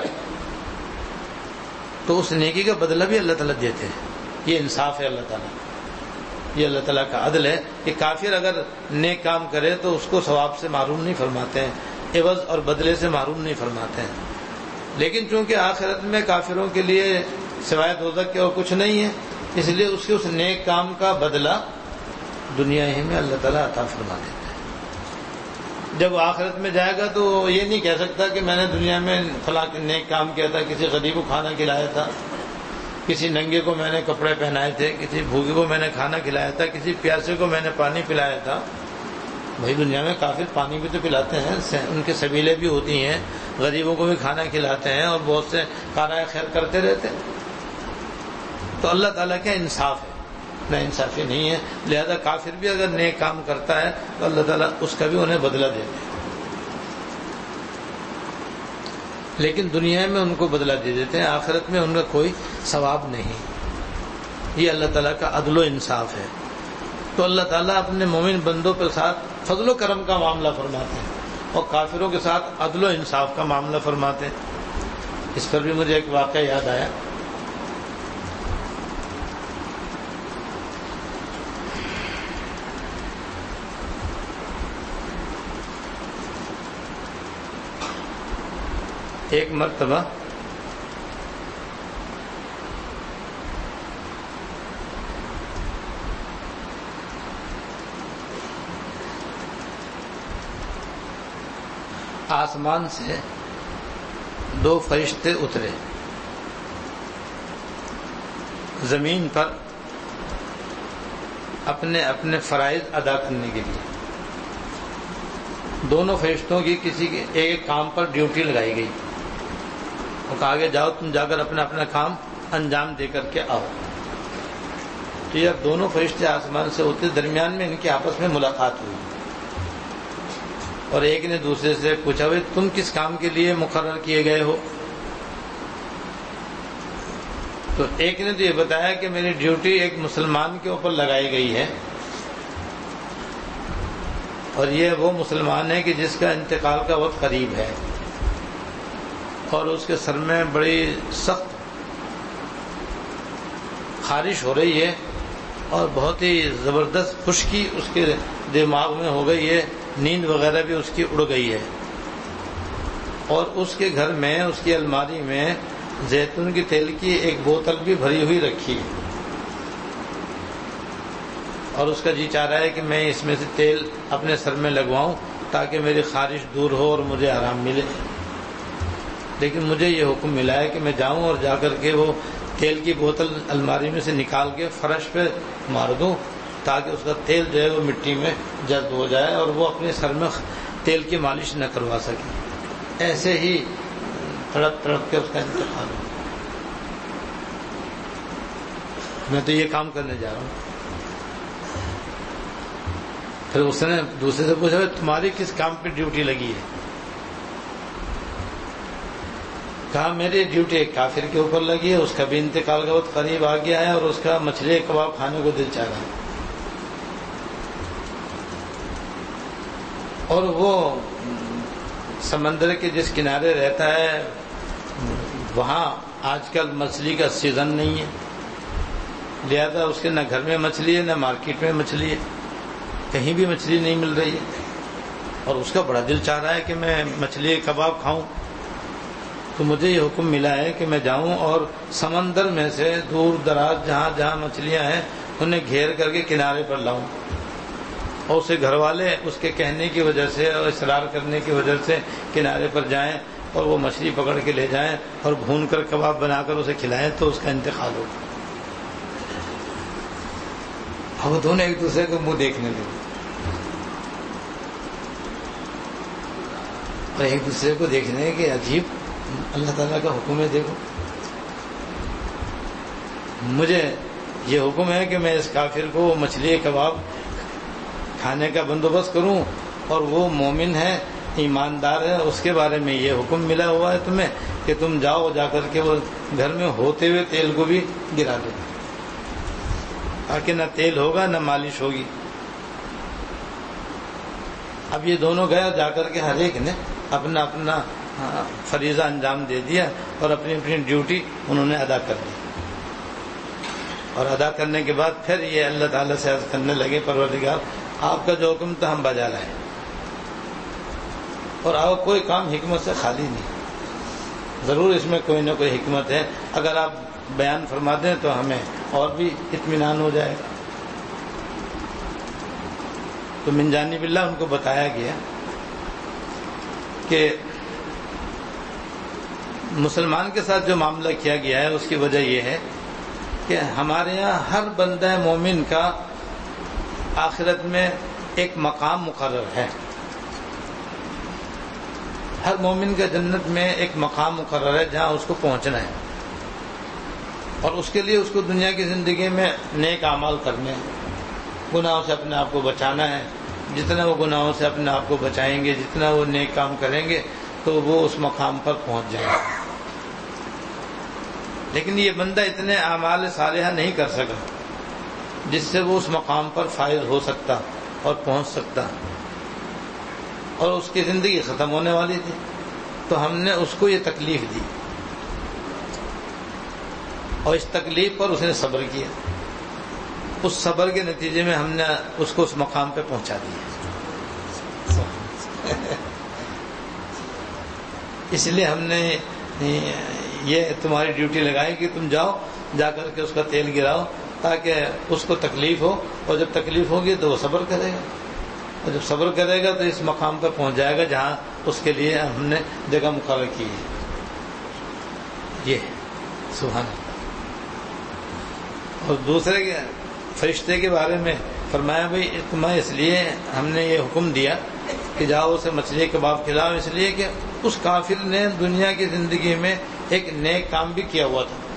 S1: تو اس نیکی کا بدلہ بھی اللہ تعالیٰ دیتے ہیں۔ یہ انصاف ہے اللہ تعالیٰ، یہ اللہ تعالیٰ کا عدل ہے کہ کافر اگر نیک کام کرے تو اس کو ثواب سے محروم نہیں فرماتے ہیں، عوض اور بدلے سے محروم نہیں فرماتے ہیں۔ لیکن چونکہ آخرت میں کافروں کے لیے سوائے دوزخ کے اور کچھ نہیں ہے، اس لیے اس کے اس نیک کام کا بدلہ دنیا ہی میں اللہ تعالیٰ عطا فرما دیتے ہیں۔ جب وہ آخرت میں جائے گا تو یہ نہیں کہہ سکتا کہ میں نے دنیا میں فلاں نیک کام کیا تھا، کسی غریب کو کھانا کھلایا تھا، کسی ننگے کو میں نے کپڑے پہنائے تھے، کسی بھوکے کو میں نے کھانا کھلایا تھا، کسی پیاسے کو میں نے پانی پلایا تھا۔ بھائی دنیا میں کافر پانی بھی تو پلاتے ہیں، ان کے سبیلیں بھی ہوتی ہیں، غریبوں کو بھی کھانا کھلاتے ہیں اور بہت سے کارۂ خیر کرتے رہتے ہیں۔ تو اللہ تعالیٰ کا انصاف ہے، نہ انصافی نہیں ہے، لہذا کافر بھی اگر نیک کام کرتا ہے تو اللہ تعالیٰ اس کا بھی انہیں بدلہ دیتے ہیں، لیکن دنیا میں ان کو بدلہ دے دیتے ہیں، آخرت میں ان کا کوئی ثواب نہیں۔ یہ اللہ تعالیٰ کا عدل و انصاف ہے۔ تو اللہ تعالیٰ اپنے مومن بندوں کے ساتھ فضل و کرم کا معاملہ فرماتے ہیں اور کافروں کے ساتھ عدل و انصاف کا معاملہ فرماتے ہیں۔ اس پر بھی مجھے ایک واقعہ یاد آیا۔ ایک مرتبہ آسمان سے دو فرشتے اترے زمین پر اپنے اپنے فرائض ادا کرنے کے لیے۔ دونوں فرشتوں کی کسی کے ایک کام پر ڈیوٹی لگائی گئی اور کہا کہ جاؤ تم جا کر اپنا اپنا کام انجام دے کر کے آؤ۔ تو یہ دونوں فرشتے آسمان سے ہوتے، درمیان میں ان کی آپس میں ملاقات ہوئی اور ایک نے دوسرے سے پوچھا بھائی تم کس کام کے لیے مقرر کیے گئے ہو؟ تو ایک نے تو یہ بتایا کہ میری ڈیوٹی ایک مسلمان کے اوپر لگائی گئی ہے اور یہ وہ مسلمان ہے کہ جس کا انتقال کا وقت قریب ہے اور اس کے سر میں بڑی سخت خارش ہو رہی ہے اور بہت ہی زبردست خشکی اس کے دماغ میں ہو گئی ہے، نیند وغیرہ بھی اس کی اڑ گئی ہے، اور اس کے گھر میں اس کی الماری میں زیتون کی تیل کی ایک بوتل بھی بھری ہوئی رکھی ہے، اور اس کا جی چاہ رہا ہے کہ میں اس میں سے تیل اپنے سر میں لگواؤں تاکہ میری خارش دور ہو اور مجھے آرام ملے. لیکن مجھے یہ حکم ملا ہے کہ میں جاؤں اور جا کر کے وہ تیل کی بوتل الماری میں سے نکال کے فرش پہ مار دوں تاکہ اس کا تیل جو ہے وہ مٹی میں جذب ہو جائے اور وہ اپنے سر میں تیل کی مالش نہ کروا سکے. ایسے ہی تڑپ تڑپ کے اس کا انتقال ہو. میں تو یہ کام کرنے جا رہا ہوں. پھر اس نے دوسرے سے پوچھا تمہاری کس کام پہ ڈیوٹی لگی ہے؟ کہا میری ڈیوٹی ایک کافر کے اوپر لگی ہے، اس کا بھی انتقال کا وقت قریب آ گیا ہے اور اس کا مچھلی کباب کھانے کو دل چاہ رہا ہے، اور وہ سمندر کے جس کنارے رہتا ہے وہاں آج کل مچھلی کا سیزن نہیں ہے، لہذا اس کے نہ گھر میں مچھلی ہے نہ مارکیٹ میں مچھلی ہے، کہیں بھی مچھلی نہیں مل رہی ہے، اور اس کا بڑا دل چاہ رہا ہے کہ میں مچھلی کباب کھاؤں. تو مجھے یہ حکم ملا ہے کہ میں جاؤں اور سمندر میں سے دور دراز جہاں جہاں مچھلیاں ہیں انہیں گھیر کر کے کنارے پر لاؤں، اور اسے گھر والے اس کے کہنے کی وجہ سے اور اصرار کرنے کی وجہ سے کنارے پر جائیں اور وہ مچھلی پکڑ کے لے جائیں اور بھون کر کباب بنا کر اسے کھلائیں تو اس کا انتقال ہو. وہ دونوں ایک دوسرے کو منہ دیکھنے لگے اور ایک دوسرے کو دیکھنے کہ عجیب اللہ تعالیٰ کا حکم ہے. دیکھو مجھے یہ حکم ہے کہ میں اس کافر کو مچھلی کباب کھانے کا بندوبست کروں، اور وہ مومن ہے ایماندار ہے، اس کے بارے میں یہ حکم ملا ہوا ہے تمہیں کہ تم جاؤ جا کر کے وہ گھر میں ہوتے ہوئے تیل کو بھی گرا دو تاکہ نہ تیل ہوگا نہ مالش ہوگی. اب یہ دونوں گئے جا کر کے ہر ایک نے اپنا اپنا فریضہ انجام دے دیا اور اپنی اپنی ڈیوٹی انہوں نے ادا کر دی. اور ادا کرنے کے بعد پھر یہ اللہ تعالیٰ سے عرض کرنے لگے پروردگار آپ کا جو حکم تھا ہم بجا لائے، اور آپ کوئی کام حکمت سے خالی نہیں، ضرور اس میں کوئی نہ کوئی حکمت ہے، اگر آپ بیان فرما دیں تو ہمیں اور بھی اطمینان ہو جائے گا. تو من جانب اللہ ان کو بتایا گیا کہ مسلمان کے ساتھ جو معاملہ کیا گیا ہے اس کی وجہ یہ ہے کہ ہمارے یہاں ہر بندہ مومن کا آخرت میں ایک مقام مقرر ہے. ہر مومن کا جنت میں ایک مقام مقرر ہے جہاں اس کو پہنچنا ہے، اور اس کے لیے اس کو دنیا کی زندگی میں نیک اعمال کرنے ہیں، گناہوں سے اپنے آپ کو بچانا ہے. جتنا وہ گناہوں سے اپنے آپ کو بچائیں گے، جتنا وہ نیک کام کریں گے تو وہ اس مقام پر پہنچ جائیں گے. لیکن یہ بندہ اتنے اعمال صالحہ نہیں کر سکا جس سے وہ اس مقام پر فائز ہو سکتا اور پہنچ سکتا، اور اس کی زندگی ختم ہونے والی تھی. تو ہم نے اس کو یہ تکلیف دی اور اس تکلیف پر اس نے صبر کیا. اس صبر کے نتیجے میں ہم نے اس کو اس مقام پہ پہنچا دیا. اس لیے ہم نے یہ تمہاری ڈیوٹی لگائی کہ تم جاؤ جا کر کے اس کا تیل گراؤ تاکہ اس کو تکلیف ہو، اور جب تکلیف ہوگی تو وہ صبر کرے گا، اور جب صبر کرے گا تو اس مقام پر پہنچ جائے گا جہاں اس کے لیے ہم نے جگہ مقرر کی ہے. یہ سبحان اللہ. اور دوسرے کے فرشتے کے بارے میں فرمایا بھائی تمہیں اس لیے ہم نے یہ حکم دیا کہ جاؤ اسے مچھلی کباب کھلاؤ، اس لیے کہ اس کافر نے دنیا کی زندگی میں ایک نیک کام بھی کیا ہوا تھا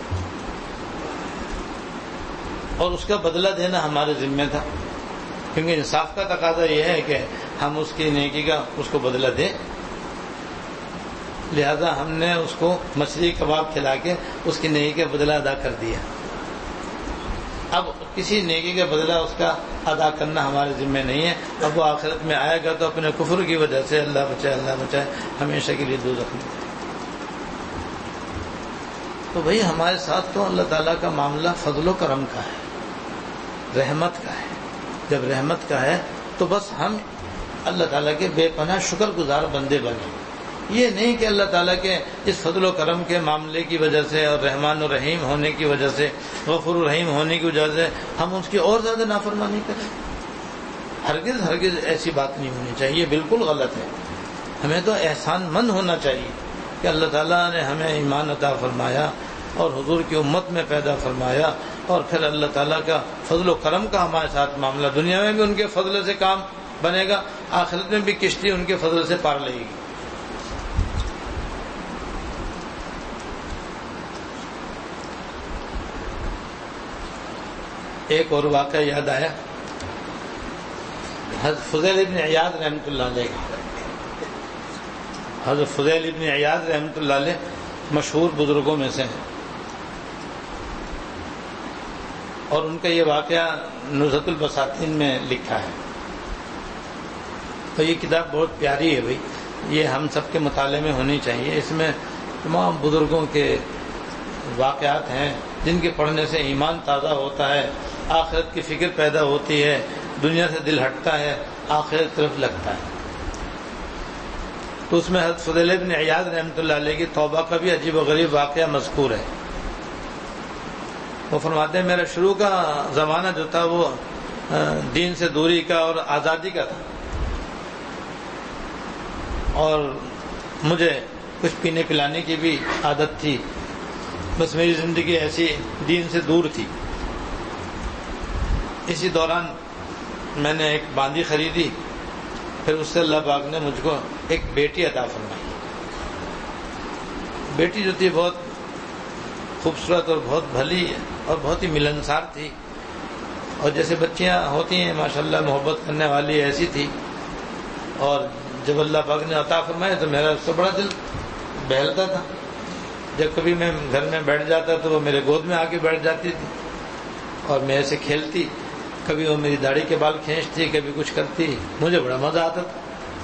S1: اور اس کا بدلہ دینا ہمارے ذمہ تھا، کیونکہ انصاف کا تقاضا یہ ہے کہ ہم اس کی نیکی کا اس کو بدلہ دیں. لہذا ہم نے اس کو مچھلی کباب کھلا کے اس کی نیکی کا بدلہ ادا کر دیا. اب کسی نیکی کا بدلہ اس کا ادا کرنا ہمارے ذمہ نہیں ہے. اب وہ آخرت میں آئے گا تو اپنے کفر کی وجہ سے اللہ بچائے اللہ بچائے ہمیشہ کے لیے دوزخ میں. تو بھئی ہمارے ساتھ تو اللہ تعالیٰ کا معاملہ فضل و کرم کا ہے, رحمت کا ہے. جب رحمت کا ہے تو بس ہم اللہ تعالیٰ کے بے پناہ شکر گزار بندے بنیں. یہ نہیں کہ اللہ تعالیٰ کے اس فضل و کرم کے معاملے کی وجہ سے اور رحمان و رحیم ہونے کی وجہ سے, غفور و رحیم ہونے کی وجہ سے ہم اس کی اور زیادہ نافرمانی کریں. ہرگز ہرگز ایسی بات نہیں ہونی چاہیے, بالکل غلط ہے. ہمیں تو احسان مند ہونا چاہیے کہ اللہ تعالیٰ نے ہمیں ایمان عطا فرمایا اور حضور کی امت میں پیدا فرمایا, اور پھر اللہ تعالیٰ کا فضل و کرم کا ہمارے ساتھ معاملہ. دنیا میں بھی ان کے فضل سے کام بنے گا, آخرت میں بھی کشتی ان کے فضل سے پار لے گی. ایک اور واقعہ یاد آیا, حضرت فضیل ابن عیاض رحمۃ اللہ علیہ. حضرت فضیل ابن عیاض رحمۃ اللہ علیہ مشہور بزرگوں میں سے ہیں, اور ان کا یہ واقعہ نزہۃ البساطین میں لکھا ہے. تو یہ کتاب بہت پیاری ہے بھائی, یہ ہم سب کے مطالعے میں ہونی چاہیے. اس میں تمام بزرگوں کے واقعات ہیں جن کے پڑھنے سے ایمان تازہ ہوتا ہے, آخرت کی فکر پیدا ہوتی ہے, دنیا سے دل ہٹتا ہے, آخرت طرف لگتا ہے. تو اس میں حضرت فضیل ابن عیاض رحمۃ اللہ علیہ کی توبہ کا بھی عجیب و غریب واقعہ مذکور ہے. وہ فرماتے ہیں میرا شروع کا زمانہ جو تھا وہ دین سے دوری کا اور آزادی کا تھا, اور مجھے کچھ پینے پلانے کی بھی عادت تھی. بس میری زندگی ایسی دین سے دور تھی. اسی دوران میں نے ایک باندی خریدی, پھر اس سے اللہ پاک نے مجھ کو ایک بیٹی عطا فرمائی. بیٹی جو تھی بہت خوبصورت اور بہت بھلی اور بہت ہی ملنسار تھی, اور جیسے بچیاں ہوتی ہیں ماشاءاللہ محبت کرنے والی ایسی تھی. اور جب اللہ پاک نے عطا فرمایا تو میرا اس سے بڑا دل بہلتا تھا. جب کبھی میں گھر میں بیٹھ جاتا تو وہ میرے گود میں آ کے بیٹھ جاتی تھی اور میرے سے کھیلتی. کبھی وہ میری داڑھی کے بال کھینچتی, کبھی کچھ کرتی, مجھے بڑا مزہ آتا تھا.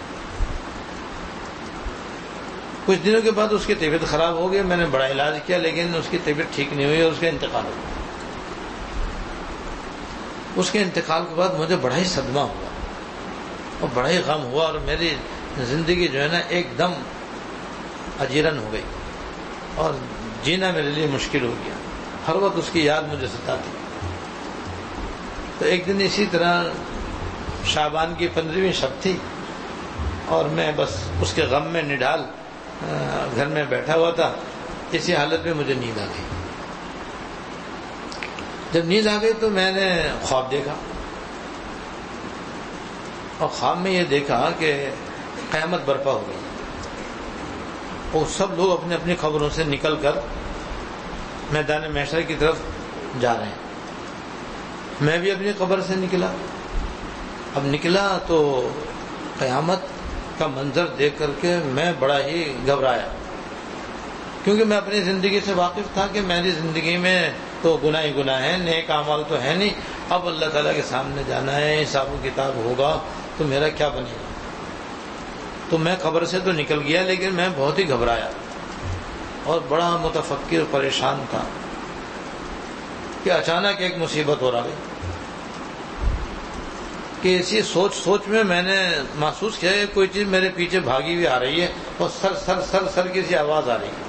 S1: کچھ دنوں کے بعد اس کی طبیعت خراب ہو گئی. میں نے بڑا علاج کیا لیکن اس کی طبیعت ٹھیک نہیں ہوئی اور اس کا انتقال ہو گیا. اس کے انتقال کے بعد مجھے بڑا ہی صدمہ ہوا اور بڑا ہی غم ہوا, اور میری زندگی جو ہے نا ایک دم اجیرن ہو گئی اور جینا میرے لیے مشکل ہو گیا. ہر وقت اس کی یاد مجھے ستاتی. تو ایک دن اسی طرح شعبان کی پندرہویں شب تھی اور میں بس اس کے غم میں نڈال گھر میں بیٹھا ہوا تھا. اسی حالت میں مجھے نیند آ گئی. جب نیند آ گئی تو میں نے خواب دیکھا, اور خواب میں یہ دیکھا کہ قیامت برپا ہو گئی اور سب لوگ اپنے اپنی قبروں سے نکل کر میدان محشر کی طرف جا رہے ہیں. میں بھی اپنی قبر سے نکلا. اب نکلا تو قیامت کا منظر دیکھ کر کے میں بڑا ہی گھبرایا, کیونکہ میں اپنی زندگی سے واقف تھا کہ میری زندگی میں تو گناہ ہی گناہ ہے, نیک اعمال تو ہے نہیں. اب اللہ تعالیٰ کے سامنے جانا ہے, حساب و کتاب ہوگا تو میرا کیا بنے گا. تو میں قبر سے تو نکل گیا لیکن میں بہت ہی گھبرایا اور بڑا متفکر پریشان تھا کہ اچانک ایک مصیبت ہو رہا ہے کہ اسی سوچ سوچ میں میں نے محسوس کیا کہ کوئی چیز میرے پیچھے بھاگی ہوئی آ رہی ہے اور سر سر سر سر کی سی آواز آ رہی ہے.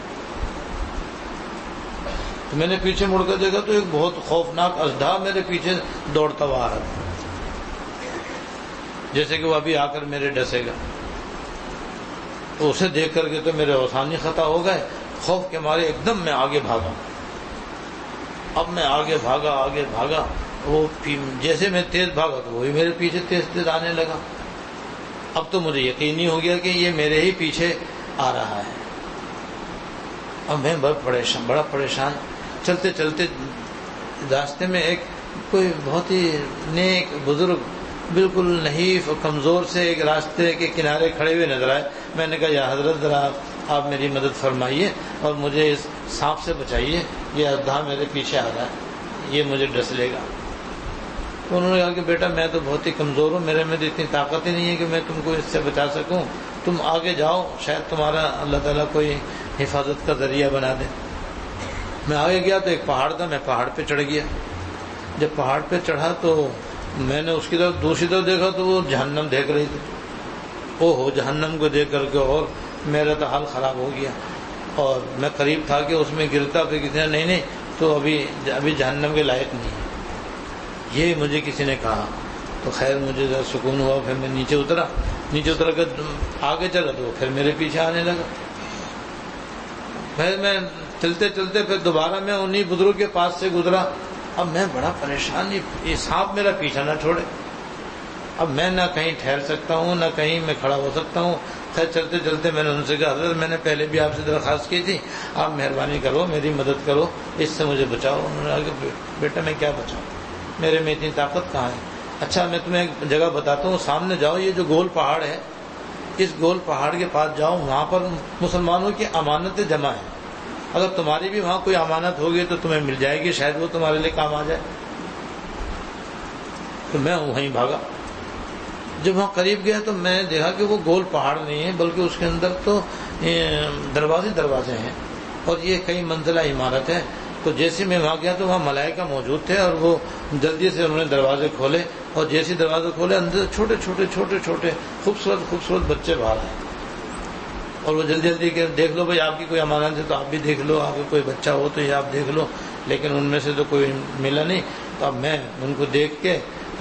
S1: تو میں نے پیچھے مڑ کر دیکھا تو ایک بہت خوفناک اژدہا میرے پیچھے دوڑتا ہوا آ رہا تھا, جیسے کہ وہ ابھی آ کر میرے ڈسے گا. تو اسے دیکھ کر کے تو میرے اوسانی خطا ہو گئے. خوف کے مارے ایک دم میں آگے بھاگا. اب میں آگے بھاگا آگے بھاگا وہ جیسے میں تیز بھاگا تو وہی میرے پیچھے تیز تیز آنے لگا. اب تو مجھے یقین نہیں ہو گیا کہ یہ میرے ہی پیچھے آ رہا ہے. اب میں بڑا پریشان بڑا پریشان چلتے چلتے راستے میں ایک کوئی بہت ہی نیک بزرگ بالکل نحیف اور کمزور سے ایک راستے کے کنارے کھڑے ہوئے نظر آئے. میں نے کہا یا حضرت ذرا آپ میری مدد فرمائیے اور مجھے اس سانپ سے بچائیے, یہ اژدہا میرے پیچھے آ رہا ہے, یہ مجھے ڈس لے گا. تو انہوں نے کہا کہ بیٹا میں تو بہت ہی کمزور ہوں, میرے میں تو اتنی طاقت ہی نہیں ہے کہ میں تم کو اس سے بچا سکوں, تم آگے جاؤ, شاید تمہارا اللہ تعالیٰ کوئی حفاظت کا ذریعہ بنا دے. میں آگے گیا تو ایک پہاڑ تھا, میں پہاڑ پہ چڑھ گیا. جب پہاڑ پہ چڑھا تو میں نے اس کی طرف دوسری طرف دیکھا تو وہ جہنم دیکھ رہی تھی. او ہو, جہنم کو دیکھ کر کے اور میرا تو حال خراب ہو گیا, اور میں قریب تھا کہ اس میں گرتا پہ کسی نہیں نہیں تو ابھی ابھی جہنم کے لائق نہیں ہے, یہ مجھے کسی نے کہا. تو خیر مجھے ذرا سکون ہوا, پھر میں نیچے اترا. نیچے اتر کر آگے چلا تو پھر میرے پیچھے آنے لگا. پھر میں چلتے چلتے پھر دوبارہ میں انہی بزرگ کے پاس سے گزرا. اب میں بڑا پریشان, یہ سانپ میرا پیچھا نہ چھوڑے. اب میں نہ کہیں ٹھہر سکتا ہوں نہ کہیں میں کھڑا ہو سکتا ہوں. خیر چلتے چلتے میں نے ان سے کہا حضرت میں نے پہلے بھی آپ سے درخواست کی تھی, آپ مہربانی کرو میری مدد کرو, اس سے مجھے بچاؤ. انہوں نے کہا کہ بیٹا میں کیا بچاؤں, میرے میں اتنی طاقت کہاں ہے. اچھا میں تمہیں ایک جگہ بتاتا ہوں, سامنے جاؤ, یہ جو گول پہاڑ ہے اس گول پہاڑ کے پاس جاؤ, وہاں پر مسلمانوں کی امانتیں جمع ہیں, اگر تمہاری بھی وہاں کوئی امانت ہوگی تو تمہیں مل جائے گی, شاید وہ تمہارے لیے کام آ جائے. تو میں وہیں بھاگا. جب وہاں قریب گیا تو میں نے دیکھا کہ وہ گول پہاڑ نہیں ہے بلکہ اس کے اندر تو دروازے دروازے ہیں اور یہ کئی منزلہ عمارت ہے. تو جیسے میں وہاں گیا تو وہاں ملائکہ موجود تھے اور وہ جلدی سے انہوں نے دروازے کھولے, اور جیسے دروازے کھولے اندر چھوٹے چھوٹے چھوٹے چھوٹے خوبصورت خوبصورت بچے باہر آئے, اور وہ جلدی جلدی کہ دیکھ لو بھائی آپ کی کوئی امانت ہے تو آپ بھی دیکھ لو, آپ کا کوئی بچہ ہو تو یہ آپ دیکھ لو. لیکن ان میں سے تو کوئی ملا نہیں. تو اب میں ان کو دیکھ کے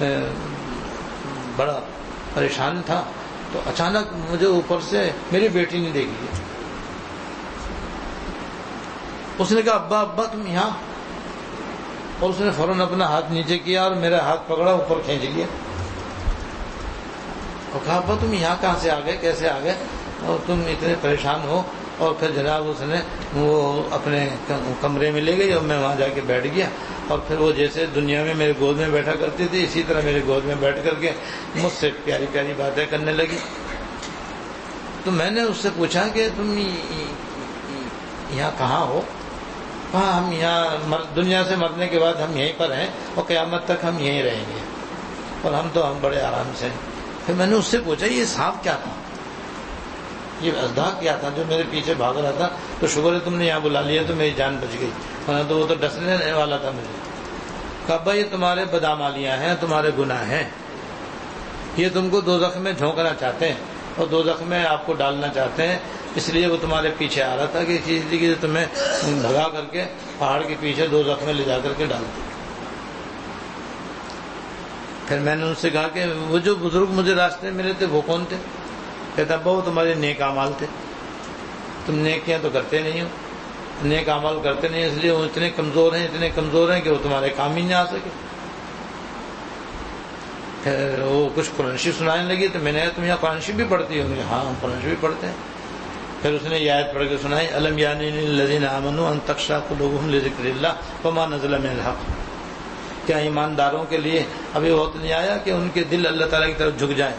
S1: بڑا پریشان تھا. تو اچانک مجھے اوپر سے میری بیٹی نے دیکھ لیا. اس نے کہا ابا ابا تم یہاں, اور اس نے فوراً اپنا ہاتھ نیچے کیا اور میرا ہاتھ پکڑا, اوپر کھینچ لیا اور کہا ابا تم یہاں کہاں سے آ گئے, کیسے آ گئے, اور تم اتنے پریشان ہو. اور پھر جناب اس نے وہ اپنے کمرے میں لے گئی اور میں وہاں جا کے بیٹھ گیا. اور پھر وہ جیسے دنیا میں میرے گود میں بیٹھا کرتی تھی اسی طرح میرے گود میں بیٹھ کر کے مجھ سے پیاری پیاری باتیں کرنے لگی. تو میں نے اس سے پوچھا کہ تم یہاں کہاں ہو. کہاں ہم یہاں دنیا سے مرنے کے بعد ہم یہیں پر ہیں اور قیامت تک ہم یہیں رہیں گے, اور ہم تو ہم بڑے آرام سے ہیں. پھر میں نے اس سے پوچھا یہ سانپ کیا تھا, یہ اژدہا کیا تھا جو میرے پیچھے بھاگ رہا تھا. تو شکر ہے تم نے یہاں بلا لیا تو میری جان بچ گئی, ورنہ تو وہ تو ڈسنے والا تھا مجھے. کہا ابا یہ تمہارے بدعمالیاں ہیں, تمہارے گناہ ہیں, یہ تم کو دوزخ میں جھونکنا چاہتے ہیں اور دوزخ میں آپ کو ڈالنا چاہتے ہیں, اس لیے وہ تمہارے پیچھے آ رہا تھا کہ اسی لیے تمہیں بھگا کر کے پہاڑ کے پیچھے دوزخ میں لے جا کر کے ڈال دیا. پھر میں نے ان سے کہا کہ وہ جو بزرگ مجھے راستے میں ملے تھے وہ کون تھے. کہتا ابا وہ تمہارے نیک اعمال تھے, تم نیکیاں تو کرتے نہیں ہو, نیک اعمال کرتے نہیں, اس لیے وہ اتنے کمزور ہیں اتنے کمزور ہیں کہ وہ تمہارے کام ہی نہیں آ سکے. پھر وہ کچھ قرآن شریف سنانے لگی تو میں نے کہا تم یہاں قرآن شریف بھی پڑھتی ہو. ہاں ہم قرآن شریف بھی پڑھتے ہیں. پھر اس نے یہ آیت پڑھ کے سنائی الم یعنی للذین آمنوا ان تخشع قلوبهم لذکر اللہ وما نزل من الحق. کیا ایمانداروں کے لیے ابھی وقت نہیں آیا کہ ان کے دل اللہ تعالیٰ کی طرف جھک جائیں.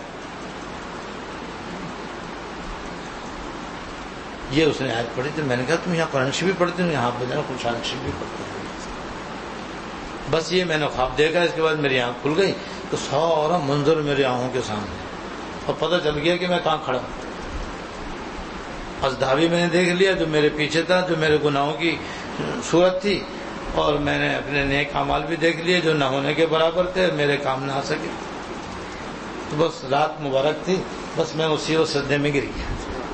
S1: یہ اس نے آیت پڑھی تو میں نے کہا تم یہاں قرآن شریف بھی پڑھتے ہو, یہاں بجانا قرآن شریف بھی پڑھتے ہو. بس یہ میں نے خواب دیکھا, اس کے بعد میری آنکھ کھل گئی تو سارا منظر میری آنکھوں کے سامنے, اور پتہ چل گیا کہ میں کہاں کھڑا ہوں. اژدہا بھی میں نے دیکھ لیا جو میرے پیچھے تھا, جو میرے گناہوں کی صورت تھی, اور میں نے اپنے نیک اعمال بھی دیکھ لیے جو نہ ہونے کے برابر تھے, میرے کام نہ آ سکے. تو بس رات مبارک تھی, بس میں اسی اور سجدے میں گر گیا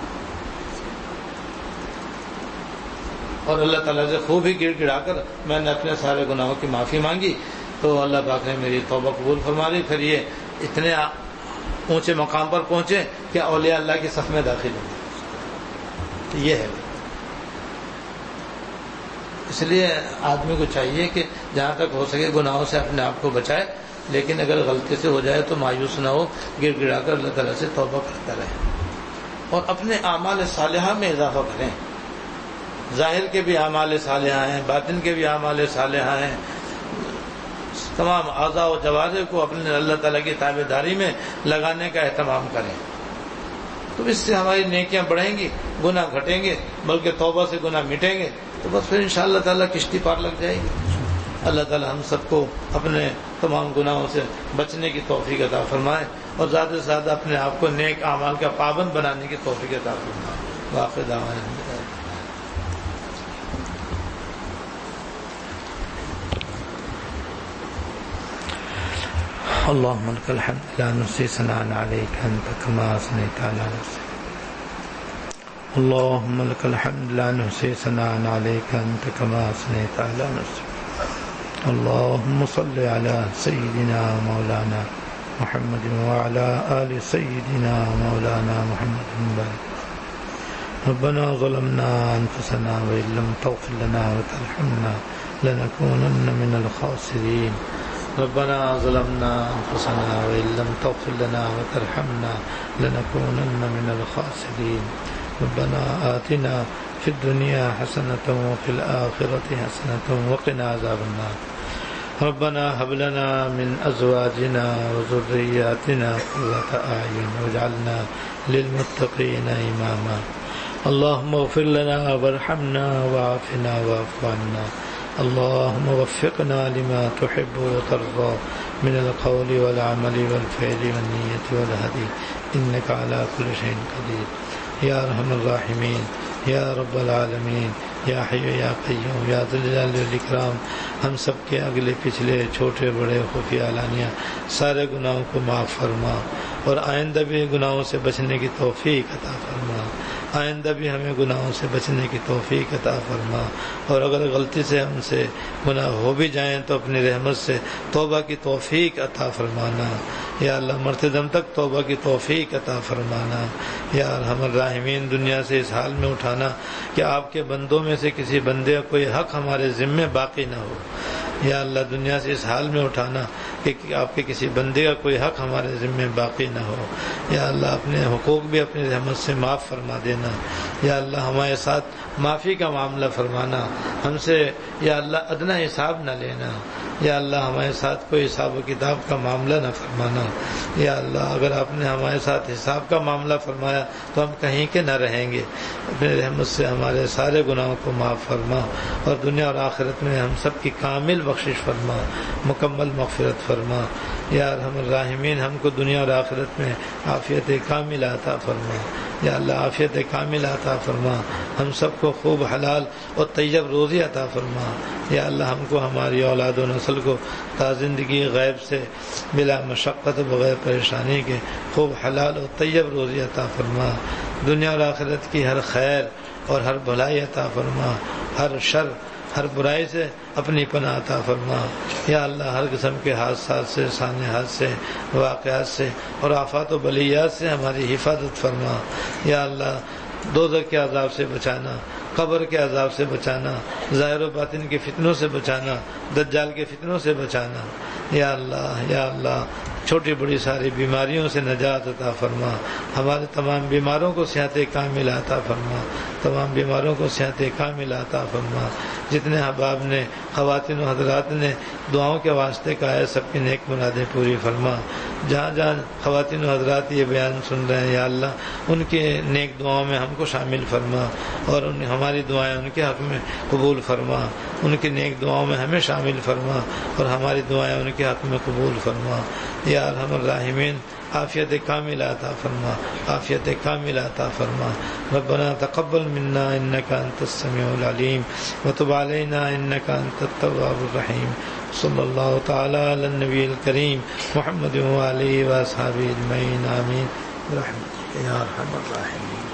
S1: اور اللہ تعالیٰ سے خوب ہی گڑ گڑا کر میں نے اپنے سارے گناہوں کی معافی مانگی. تو اللہ پاک نے میری توبہ قبول فرما لی. پھر یہ اتنے اونچے مقام پر پہنچے کہ اولیاء اللہ کی صف میں داخل ہوئے. تو یہ ہے. اس لیے آدمی کو چاہیے کہ جہاں تک ہو سکے گناہوں سے اپنے آپ کو بچائے, لیکن اگر غلطی سے ہو جائے تو مایوس نہ ہو, گڑ گڑا کر اللہ تعالیٰ سے توبہ کرتا رہے اور اپنے اعمال صالحہ میں اضافہ کریں. ظاہر کے بھی اعمال صالحہ ہیں, باطن کے بھی اعمال صالحہ ہیں. تمام اعضاء و جوارح کو اپنے اللہ تعالیٰ کی تابع داری میں لگانے کا اہتمام کریں. تو اس سے ہماری نیکیاں بڑھیں گی, گناہ گھٹیں گے, بلکہ توبہ سے گناہ مٹیں گے. تو بس پھر انشاءاللہ تعالیٰ کشتی پار لگ جائے گی. اللہ تعالیٰ ہم سب کو اپنے تمام گناہوں سے بچنے کی توفیق عطا فرمائے اور زیادہ سے زیادہ اپنے آپ کو نیک اعمال کا پابند بنانے کی توفیق عطا فرمائے. واقع دعوانا اللهم لك الحمد لا نحصي ثناء عليك أنت كما أثنيت على نفسك. اللهم لك الحمد لا نحصي ثناء عليك أنت كما أثنيت على نفسك. اللهم صل على سيدنا مولانا محمد وعلى آل سيدنا مولانا محمد وبارك. ربنا ظلمنا أنفسنا وإن لم تغفر لنا وترحمنا لنكونن من الخاسرين. ربنا ظلمنا أنفسنا وإن لم تغفر لنا وترحمنا لنكونن من الخاسرين. ربنا آتنا في الدنيا حسنة وفي الآخرة حسنة وقنا عذاب النار. ربنا هب لنا من أزواجنا وذرياتنا قرة أعين واجعلنا للمتقين إماما. اللهم اغفر لنا وارحمنا وعافنا واعف عنا. اللهم وفقنا لما تحب وترضى من القول والعمل والفعل والنية والهدي إنك على كل شيء قدير. یا ارحم الراحمین یا رب العالمین یا حی یا قیوم یا ذی الجلال والاکرام. ہم سب کے اگلے پچھلے چھوٹے بڑے خفیہ علانیہ سارے گناہوں کو معاف فرما اور آئندہ بھی گناہوں سے بچنے کی توفیق عطا فرما. آئندہ بھی ہمیں گناہوں سے بچنے کی توفیق عطا فرما اور اگر غلطی سے ہم سے گناہ ہو بھی جائیں تو اپنی رحمت سے توبہ کی توفیق عطا فرمانا. یا اللہ مرتے دم تک توبہ کی توفیق عطا فرمانا. یا ارحم الراحمین دنیا سے اس حال میں اٹھانا کہ آپ کے بندوں میں سے کسی بندے کا کوئی حق ہمارے ذمے باقی نہ ہو. یا اللہ دنیا سے اس حال میں اٹھانا کہ آپ کے کسی بندے کا کوئی حق ہمارے ذمے باقی نہ ہو. یا اللہ اپنے حقوق بھی اپنی رحمت سے معاف فرما دینا. یا اللہ ہمارے ساتھ معافی کا معاملہ فرمانا. ہم سے یا اللہ ادنا حساب نہ لینا. یا اللہ ہمارے ساتھ کوئی حساب و کتاب کا معاملہ نہ فرمانا. یا اللہ اگر آپ نے ہمارے ساتھ حساب کا معاملہ فرمایا تو ہم کہیں کے نہ رہیں گے. اپنی رحمت سے ہمارے سارے گناہوں کو معاف فرما اور دنیا اور آخرت میں ہم سب کی کامل بخشش فرما, مکمل مغفرت فرما. یا ارحم الراحمین ہم کو دنیا اور آخرت میں عافیت کامل عطا فرما. یا اللہ عافیت کامل عطا فرما. ہم سب کو خوب حلال اور طیب روزی عطا فرما. یا اللہ ہم کو ہماری اولاد و نسل کو تا زندگی غیب سے بلا مشقت بغیر پریشانی کے خوب حلال اور طیب روزی عطا فرما. دنیا اور آخرت کی ہر خیر اور ہر بھلائی عطا فرما. ہر شر ہر برائی سے اپنی پناہ عطا فرما. یا اللہ ہر قسم کے حادثات سے, سانحات سے, واقعات سے اور آفات و بلیات سے ہماری حفاظت فرما. یا اللہ دوزخ کے عذاب سے بچانا, قبر کے عذاب سے بچانا, ظاہر و باطن کے فتنوں سے بچانا, دجال کے فتنوں سے بچانا. یا اللہ یا اللہ چھوٹی بڑی ساری بیماریوں سے نجات عطا فرما. ہمارے تمام بیماروں کو صحت کامل عطا فرما. تمام بیماروں کو صحت کامل عطا فرما. جتنے احباب نے, خواتین و حضرات نے دعاؤں کے واسطے کہا ہے سب کی نیک مرادیں پوری فرما. جہاں جہاں خواتین و حضرات یہ بیان سن رہے ہیں یا اللہ ان کے نیک دعاؤں میں ہم کو شامل فرما اور ان ہماری دعائیں ان کے حق میں قبول فرما. ان کی نیک دعاؤں میں ہمیں شامل فرما اور ہماری دعائیں ان کے حق میں قبول فرما. یا ارحم الراحمین عافیت کامل عطا فرما, عافیت کامل عطا فرما. ربنا تقبل منا انك انت السميع العليم وتب علينا انك انت التواب الرحيم. صلی اللہ تعالی علی النبی الکریم محمد و آلہ و اصحابہ اجمعین. آمین برحمتک یا ارحم الراحمین.